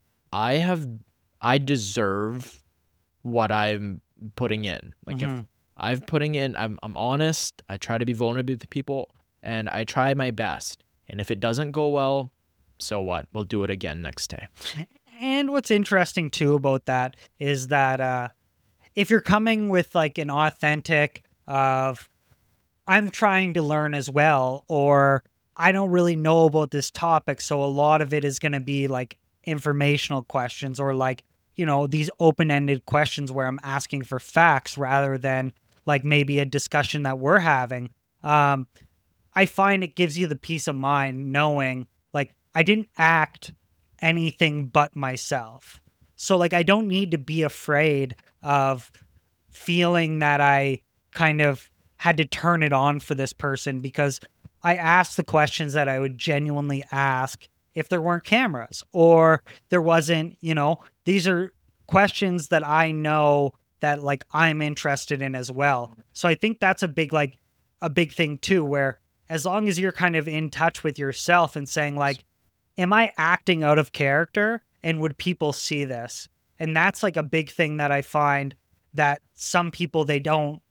I deserve what I'm putting in. Like if I'm putting in, I'm honest. I try to be vulnerable to people, and I try my best. And if it doesn't go well, so what? We'll do it again next day. And what's interesting too about that is that if you're coming with like an authentic of, I'm trying to learn as well, or I don't really know about this topic, so a lot of it is going to be like informational questions, or like, you know, these open-ended questions where I'm asking for facts rather than like maybe a discussion that we're having. I find it gives you the peace of mind knowing like I didn't act anything but myself. So like I don't need to be afraid of feeling that I kind of had to turn it on for this person, because I asked the questions that I would genuinely ask if there weren't cameras, or there wasn't, you know, these are questions that I know that like I'm interested in as well. So I think that's a big thing too, where as long as you're kind of in touch with yourself and saying like, am I acting out of character, and would people see this? And that's like a big thing that I find that some people, they don't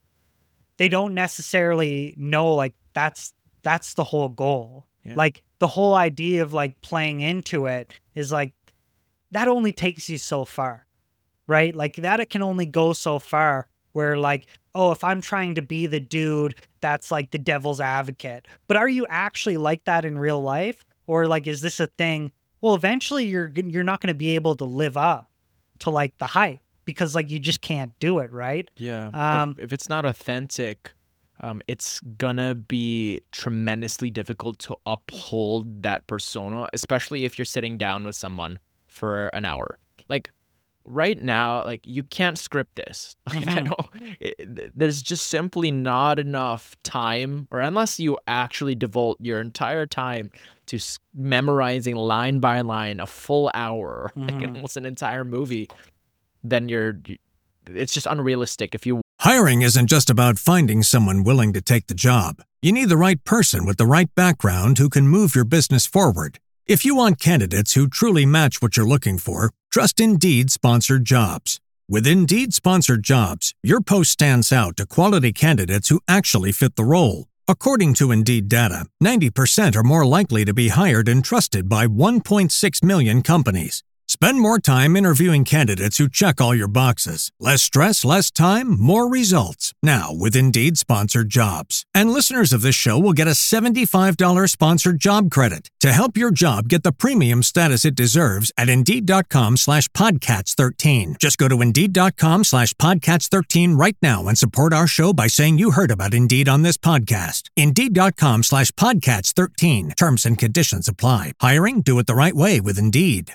necessarily know, like that's the whole goal. Yeah. Like the whole idea of like playing into it is like, that only takes you so far, right? Like that it can only go so far, where like, oh, if I'm trying to be the dude that's like the devil's advocate, but are you actually like that in real life? Or like, is this a thing? Well, eventually you're not going to be able to live up to like the hype, because like you just can't do it, right? Yeah. If it's not authentic, it's gonna be tremendously difficult to uphold that persona, especially if you're sitting down with someone for an hour. Like right now, like you can't script this. Like, I know there's just simply not enough time, or unless you actually devote your entire time to memorizing line by line a full hour, like almost an entire movie, then it's just unrealistic. If you Hiring isn't just about finding someone willing to take the job. You need the right person with the right background who can move your business forward. If you want candidates who truly match what you're looking for, trust Indeed Sponsored Jobs. With Indeed Sponsored Jobs, your post stands out to quality candidates who actually fit the role. According to Indeed data, 90% are more likely to be hired and trusted by 1.6 million companies. Spend more time interviewing candidates who check all your boxes. Less stress, less time, more results. Now with Indeed Sponsored Jobs. And listeners of this show will get a $75 sponsored job credit to help your job get the premium status it deserves at Indeed.com/Podcats13. Just go to Indeed.com/Podcats13 right now and support our show by saying you heard about Indeed on this podcast. Indeed.com/Podcats13. Terms and conditions apply. Hiring? Do it the right way with Indeed.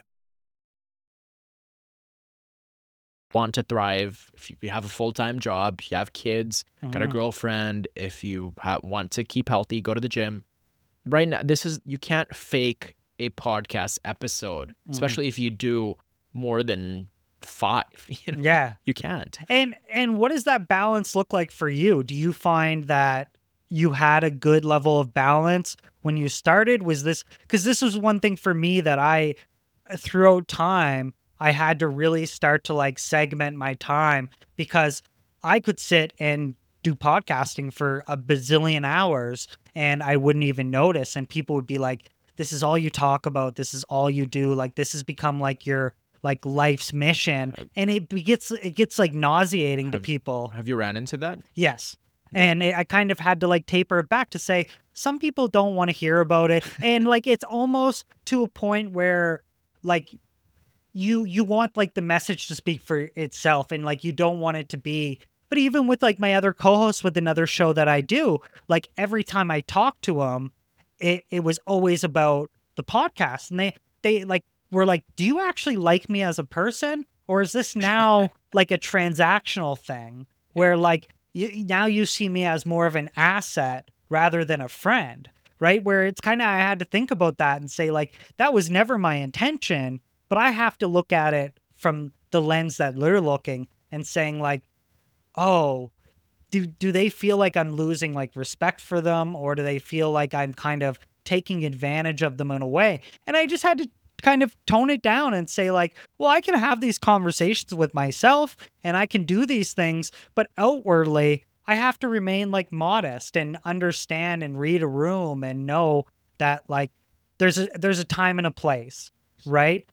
want to thrive, if you have a full-time job, you have kids, got a girlfriend, if you want to keep healthy, go to the gym. Right now, you can't fake a podcast episode, especially if you do more than 5. You know? Yeah. You can't. And what does that balance look like for you? Do you find that you had a good level of balance when you started? Because this was one thing for me that throughout time, I had to really start to like segment my time, because I could sit and do podcasting for a bazillion hours and I wouldn't even notice. And people would be like, this is all you talk about. This is all you do. Like, this has become like your like life's mission. And it gets like nauseating to people. Have you ran into that? Yes. And I kind of had to like taper it back to say, some people don't want to hear about it. And like, it's almost to a point where like you want like the message to speak for itself and like you don't want it to be. But even with like my other co-hosts with another show that I do, like every time I talk to them, it was always about the podcast. And they like were like, do you actually like me as a person? Or is this now like a transactional thing where like now you see me as more of an asset rather than a friend, right? Where it's kind of, I had to think about that and say like, that was never my intention, but I have to look at it from the lens that they're looking and saying like, oh, do they feel like I'm losing like respect for them, or do they feel like I'm kind of taking advantage of them in a way? And I just had to kind of tone it down and say like, well, I can have these conversations with myself and I can do these things, but outwardly I have to remain like modest and understand and read a room and know that like there's a time and a place, right?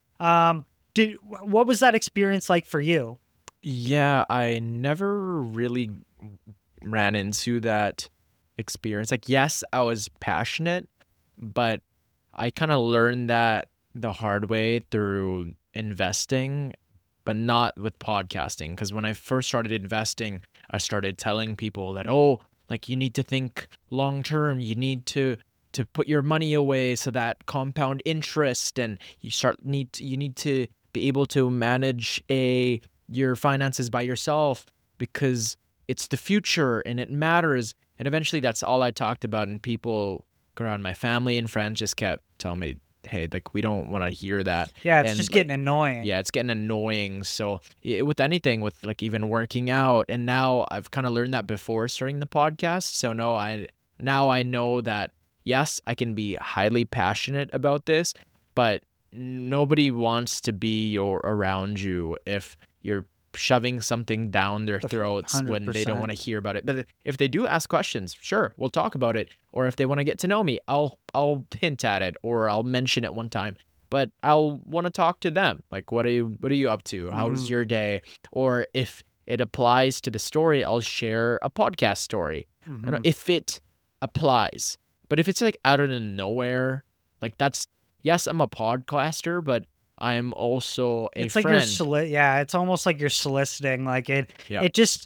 What was that experience like for you? Yeah, I never really ran into that experience. Like, yes, I was passionate, but I kind of learned that the hard way through investing, but not with podcasting. Because when I first started investing, I started telling people that, oh, like you need to think long term. You need to put your money away so that compound interest, and you need to be able to manage your finances by yourself because it's the future and it matters. And eventually that's all I talked about, and people around my family and friends just kept telling me, hey, like we don't want to hear that. Yeah, it's And just getting annoying. yeah, it's getting annoying. So with anything, with like even working out, and now I've kind of learned that before starting the podcast. So now I know that yes, I can be highly passionate about this, but nobody wants to be around you if you're shoving something down their throats when they don't want to hear about it. But if they do ask questions, sure, we'll talk about it. Or if they want to get to know me, I'll hint at it, or I'll mention it one time. But I'll want to talk to them. Like, what are you up to? How's your day? Or if it applies to the story, I'll share a podcast story. I don't know, if it applies. But if it's like out of nowhere, like yes, I'm a podcaster, but I'm also a it's like friend. It's almost like you're soliciting. Like it just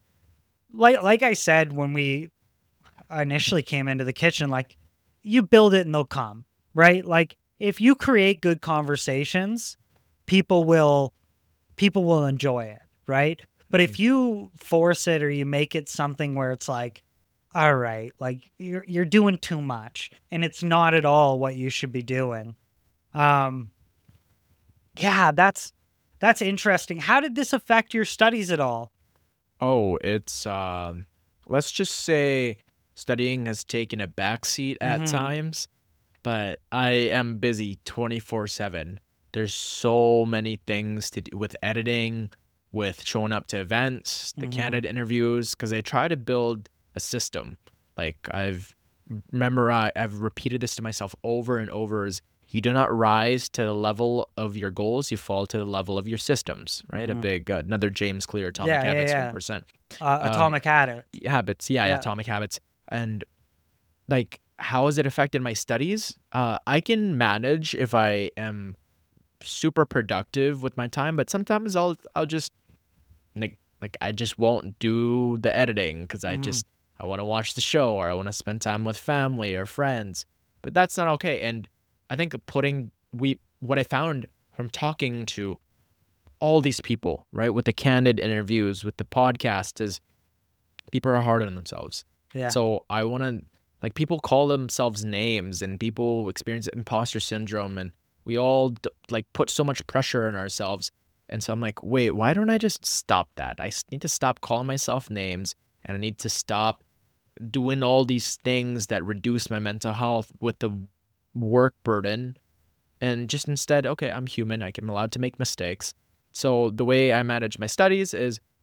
like I said when we initially came into the kitchen, like you build it and they'll come, right? Like if you create good conversations, people will enjoy it, right? But if you force it or you make it something where it's like, all right, like you're doing too much and it's not at all what you should be doing. Yeah, that's interesting. How did this affect your studies at all? Oh, it's let's just say studying has taken a backseat at times, but I am busy 24/7. There's so many things to do with editing, with showing up to events, the candidate interviews, because I try to build a system. Like I've repeated this to myself over and over, is you do not rise to the level of your goals, you fall to the level of your systems, right? A big, another James Clear, Atomic Habits, 1%. Atomic Habits, Atomic Habits. And like, how has it affected my studies? I can manage if I am super productive with my time, but sometimes I'll just, like I just won't do the editing because I want to watch the show, or I want to spend time with family or friends, but that's not okay. And I think what I found from talking to all these people, right, with the candid interviews, with the podcast, is people are hard on themselves. Yeah. So I want to, like, people call themselves names, and people experience imposter syndrome, and we all like put so much pressure on ourselves. And so I'm like, wait, why don't I just stop that? I need to stop calling myself names, and I need to stop doing all these things that reduce my mental health with the work burden, and just instead, okay, I'm human. I'm allowed to make mistakes. So the way I manage my studies is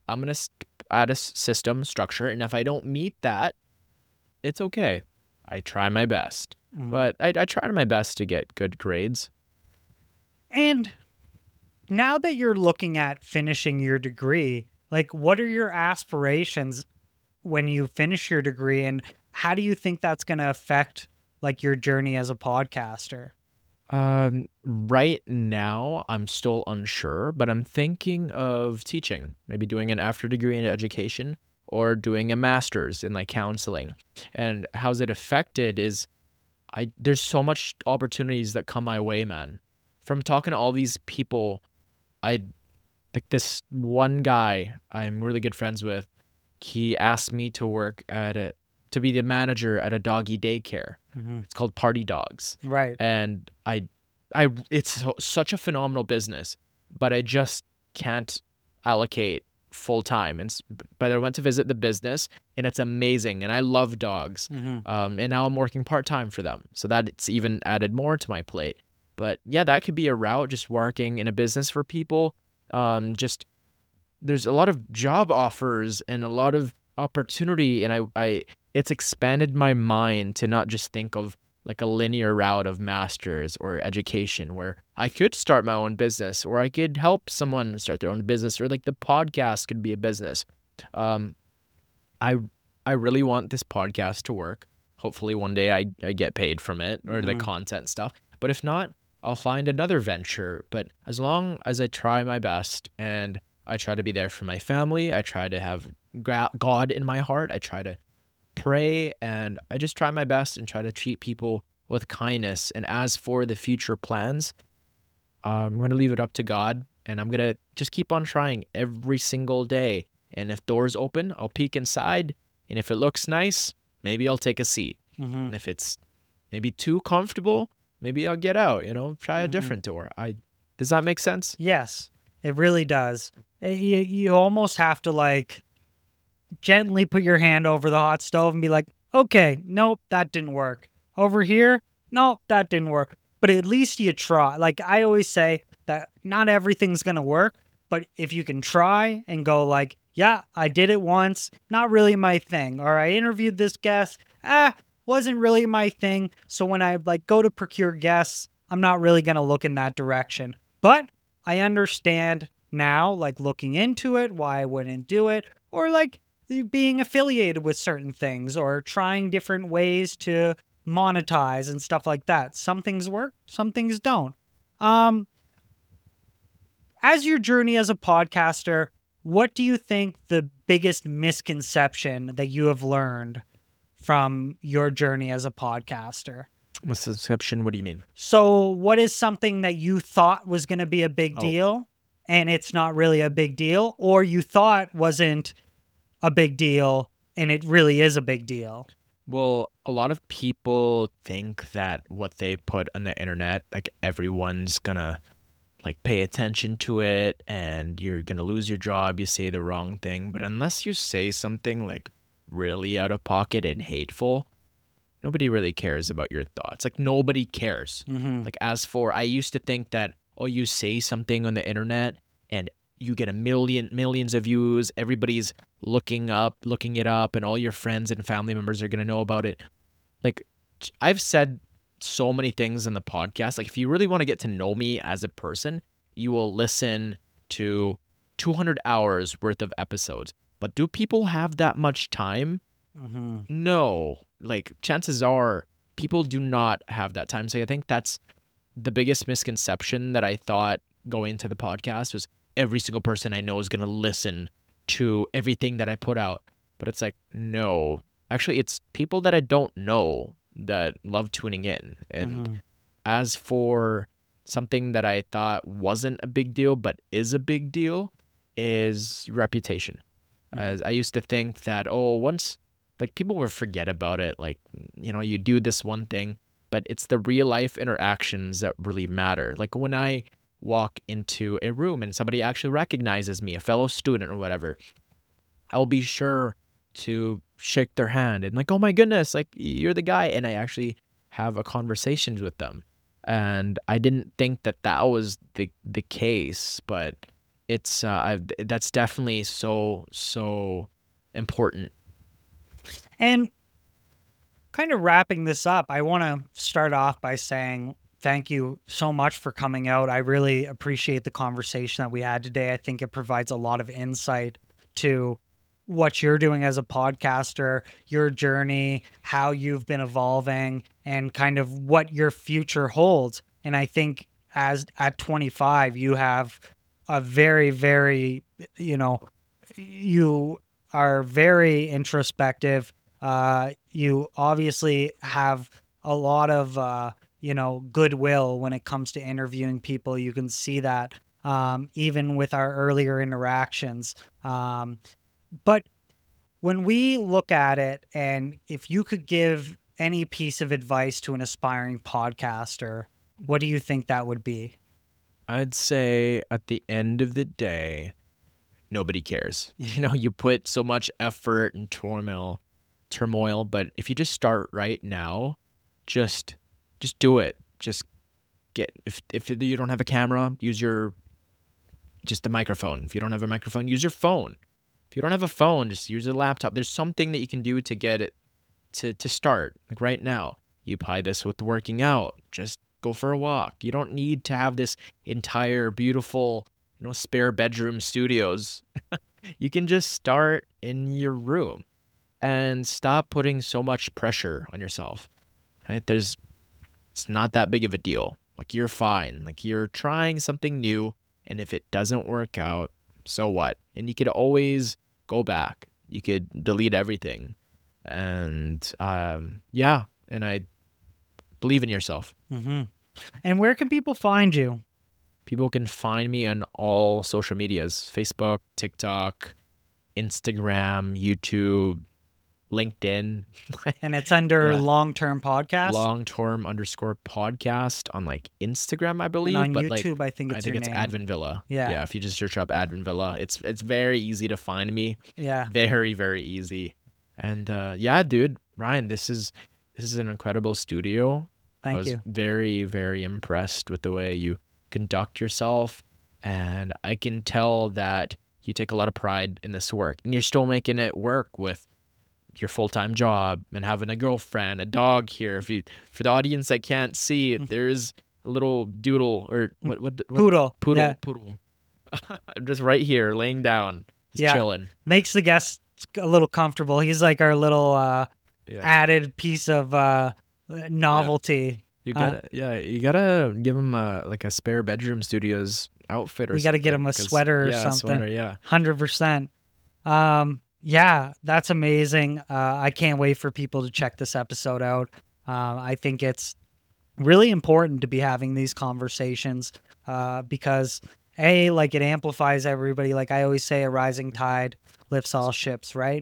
I'm going to add a system structure. And if I don't meet that, it's okay. I try my best. But I try my best to get good grades. And now that you're looking at finishing your degree, like, what are your aspirations when you finish your degree, and how do you think that's going to affect like your journey as a podcaster? Right now, I'm still unsure, but I'm thinking of teaching, maybe doing an after degree in education or doing a master's in like counseling. And how's it affected is there's so much opportunities that come my way, man. From talking to all these people, I like this one guy I'm really good friends with. He asked me to work to be the manager at a doggy daycare. It's called Party Dogs. Right. And it's such a phenomenal business, but I just can't allocate full time. But I went to visit the business, and it's amazing, and I love dogs. And now I'm working part time for them, so that it's even added more to my plate. But yeah, that could be a route, just working in a business for people. Just there's a lot of job offers and a lot of opportunity, and it's expanded my mind to not just think of like a linear route of masters or education, where I could start my own business, or I could help someone start their own business, or like the podcast could be a business. I really want this podcast to work. Hopefully one day I get paid from it, or the content stuff. But if not, I'll find another venture. But as long as I try my best and I try to be there for my family, I try to have God in my heart, I try to pray, and I just try my best and try to treat people with kindness. And as for the future plans, I'm going to leave it up to God, and I'm going to just keep on trying every single day. And if doors open, I'll peek inside, and if it looks nice, maybe I'll take a seat. And if it's maybe too comfortable, maybe I'll get out, try a different door. Does that make sense? Yes, it really does. You almost have to like gently put your hand over the hot stove and be like, okay, nope, that didn't work. Over here, nope, that didn't work. But at least you try. Like I always say that not everything's going to work, but if you can try and go like, yeah, I did it once, not really my thing. Or I interviewed this guest, wasn't really my thing. So when I like go to procure guests, I'm not really going to look in that direction. But I understand now, like looking into it, why I wouldn't do it, or like being affiliated with certain things, or trying different ways to monetize and stuff like that. Some things work, some things don't. As your journey as a podcaster, what do you think the biggest misconception that you have learned from your journey as a podcaster? Misconception? What do you mean? So what is something that you thought was going to be a big deal and it's not really a big deal, or you thought wasn't a big deal and it really is a big deal? Well, a lot of people think that what they put on the internet, like everyone's gonna like pay attention to it, and you're gonna lose your job, you say the wrong thing. But unless you say something like really out of pocket and hateful, nobody really cares about your thoughts. Like nobody cares. Like as for, I used to think that, you say something on the internet and you get millions of views, everybody's looking it up, and all your friends and family members are going to know about it. Like I've said so many things in the podcast. Like if you really want to get to know me as a person, you will listen to 200 hours worth of episodes. But do people have that much time? No. Like chances are people do not have that time. So I think that's the biggest misconception that I thought going into the podcast was every single person I know is going to listen to everything that I put out. But it's like, no, actually it's people that I don't know that love tuning in. And as for something that I thought wasn't a big deal, but is a big deal, is reputation. As I used to think that, once like people will forget about it. Like, you do this one thing, but it's the real life interactions that really matter. Like when I walk into a room and somebody actually recognizes me, a fellow student or whatever, I'll be sure to shake their hand and like, oh my goodness, like you're the guy. And I actually have a conversation with them. And I didn't think that was the case, but it's that's definitely so important. And kind of wrapping this up, I want to start off by saying thank you so much for coming out. I really appreciate the conversation that we had today. I think it provides a lot of insight to what you're doing as a podcaster, your journey, how you've been evolving, and kind of what your future holds. And I think as at 25, you have a very, very, you are very introspective. You obviously have a lot of, goodwill when it comes to interviewing people. You can see that even with our earlier interactions. But when we look at it, and if you could give any piece of advice to an aspiring podcaster, what do you think that would be? I'd say at the end of the day, nobody cares. You put so much effort and turmoil, but if you just start right now, just do it. Just if you don't have a camera, use just a microphone. If you don't have a microphone, use your phone. If you don't have a phone, just use a laptop. There's something that you can do to get it to start. Like right now, you apply this with working out. Just go for a walk. You don't need to have this entire beautiful, spare bedroom studios. You can just start in your room and stop putting so much pressure on yourself. Right? It's not that big of a deal. Like, you're fine. Like, you're trying something new, and if it doesn't work out, so what? And you could always go back. You could delete everything. And and I believe in yourself. Mm-hmm. And where can people find you? People can find me on all social medias: Facebook, TikTok, Instagram, YouTube, LinkedIn. And it's under Yeah. Long-Term Podcast? Long-term_podcast on Instagram, I believe. And on but YouTube, I think I it's think your it's name. Advin Villa. Yeah. Yeah, if you just search up Advin Villa, it's very easy to find me. Yeah. Very, very easy. And dude, Ryan, this is an incredible studio. I Thank was you. very, very impressed with the way you conduct yourself, and I can tell that you take a lot of pride in this work, and you're still making it work with your full-time job and having a girlfriend, a dog here. For the audience that can't see it, there's a little doodle, or what Poodle. poodle, Yeah. poodle. I'm just right here laying down, just Yeah. chilling. Makes the guests a little comfortable. He's like our little Yeah. added piece of novelty. You gotta give him a spare bedroom studios outfit, or We got to get him a something, 'cause- sweater or yeah, something. Sweater, yeah. 100%. Yeah, that's amazing. I can't wait for people to check this episode out. I think it's really important to be having these conversations because it amplifies everybody. Like I always say, a rising tide lifts all ships, right?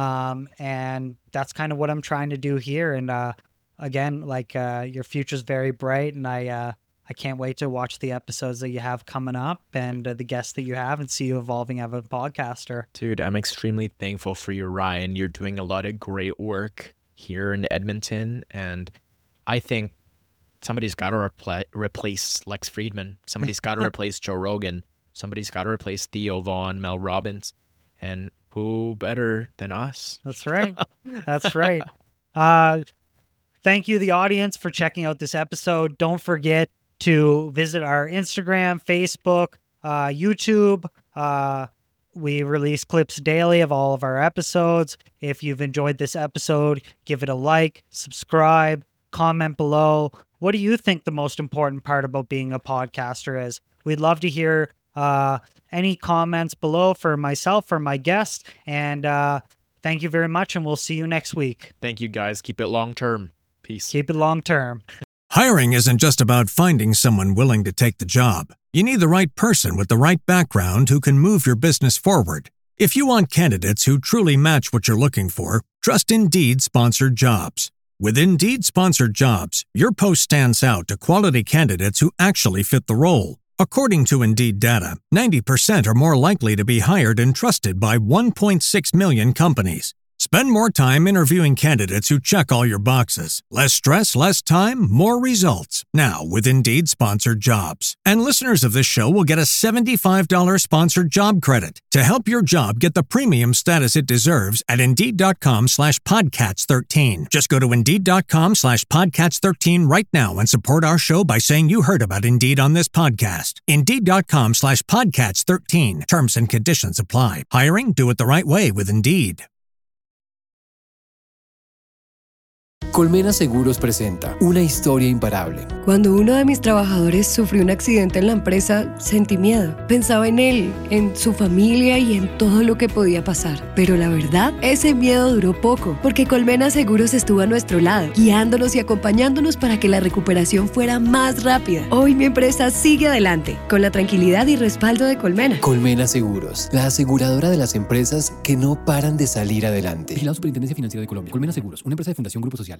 And that's kind of what I'm trying to do here. And again, your future's very bright, and I can't wait to watch the episodes that you have coming up and the guests that you have, and see you evolving as a podcaster. Dude, I'm extremely thankful for you, Ryan. You're doing a lot of great work here in Edmonton, and I think somebody's got to replace Lex Friedman. Somebody's got to replace Joe Rogan. Somebody's got to replace Theo Vaughn, Mel Robbins, and who better than us? That's right. That's right. Thank you, the audience, for checking out this episode. Don't forget to visit our Instagram, Facebook, YouTube. We release clips daily of all of our episodes. If you've enjoyed this episode, give it a like, subscribe, comment below. What do you think the most important part about being a podcaster is? We'd love to hear any comments below for myself, for my guests. And thank you very much, and we'll see you next week. Thank you, guys. Keep it long term. Peace. Keep it long term. Hiring isn't just about finding someone willing to take the job. You need the right person with the right background who can move your business forward. If you want candidates who truly match what you're looking for, trust Indeed Sponsored Jobs. With Indeed Sponsored Jobs, your post stands out to quality candidates who actually fit the role. According to Indeed data, 90% are more likely to be hired and trusted by 1.6 million companies. Spend more time interviewing candidates who check all your boxes. Less stress, less time, more results. Now with Indeed Sponsored Jobs. And listeners of this show will get a $75 sponsored job credit to help your job get the premium status it deserves at Indeed.com/Podcats13. Just go to Indeed.com/Podcats13 right now and support our show by saying you heard about Indeed on this podcast. Indeed.com/Podcats13. Terms and conditions apply. Hiring? Do it the right way with Indeed. Colmena Seguros presenta una historia imparable. Cuando uno de mis trabajadores sufrió un accidente en la empresa, sentí miedo. Pensaba en él, en su familia y en todo lo que podía pasar. Pero la verdad, ese miedo duró poco, porque Colmena Seguros estuvo a nuestro lado, guiándonos y acompañándonos para que la recuperación fuera más rápida. Hoy mi empresa sigue adelante, con la tranquilidad y respaldo de Colmena. Colmena Seguros, la aseguradora de las empresas que no paran de salir adelante. Vigilado Superintendencia Financiera de Colombia. Colmena Seguros, una empresa de Fundación Grupo Social.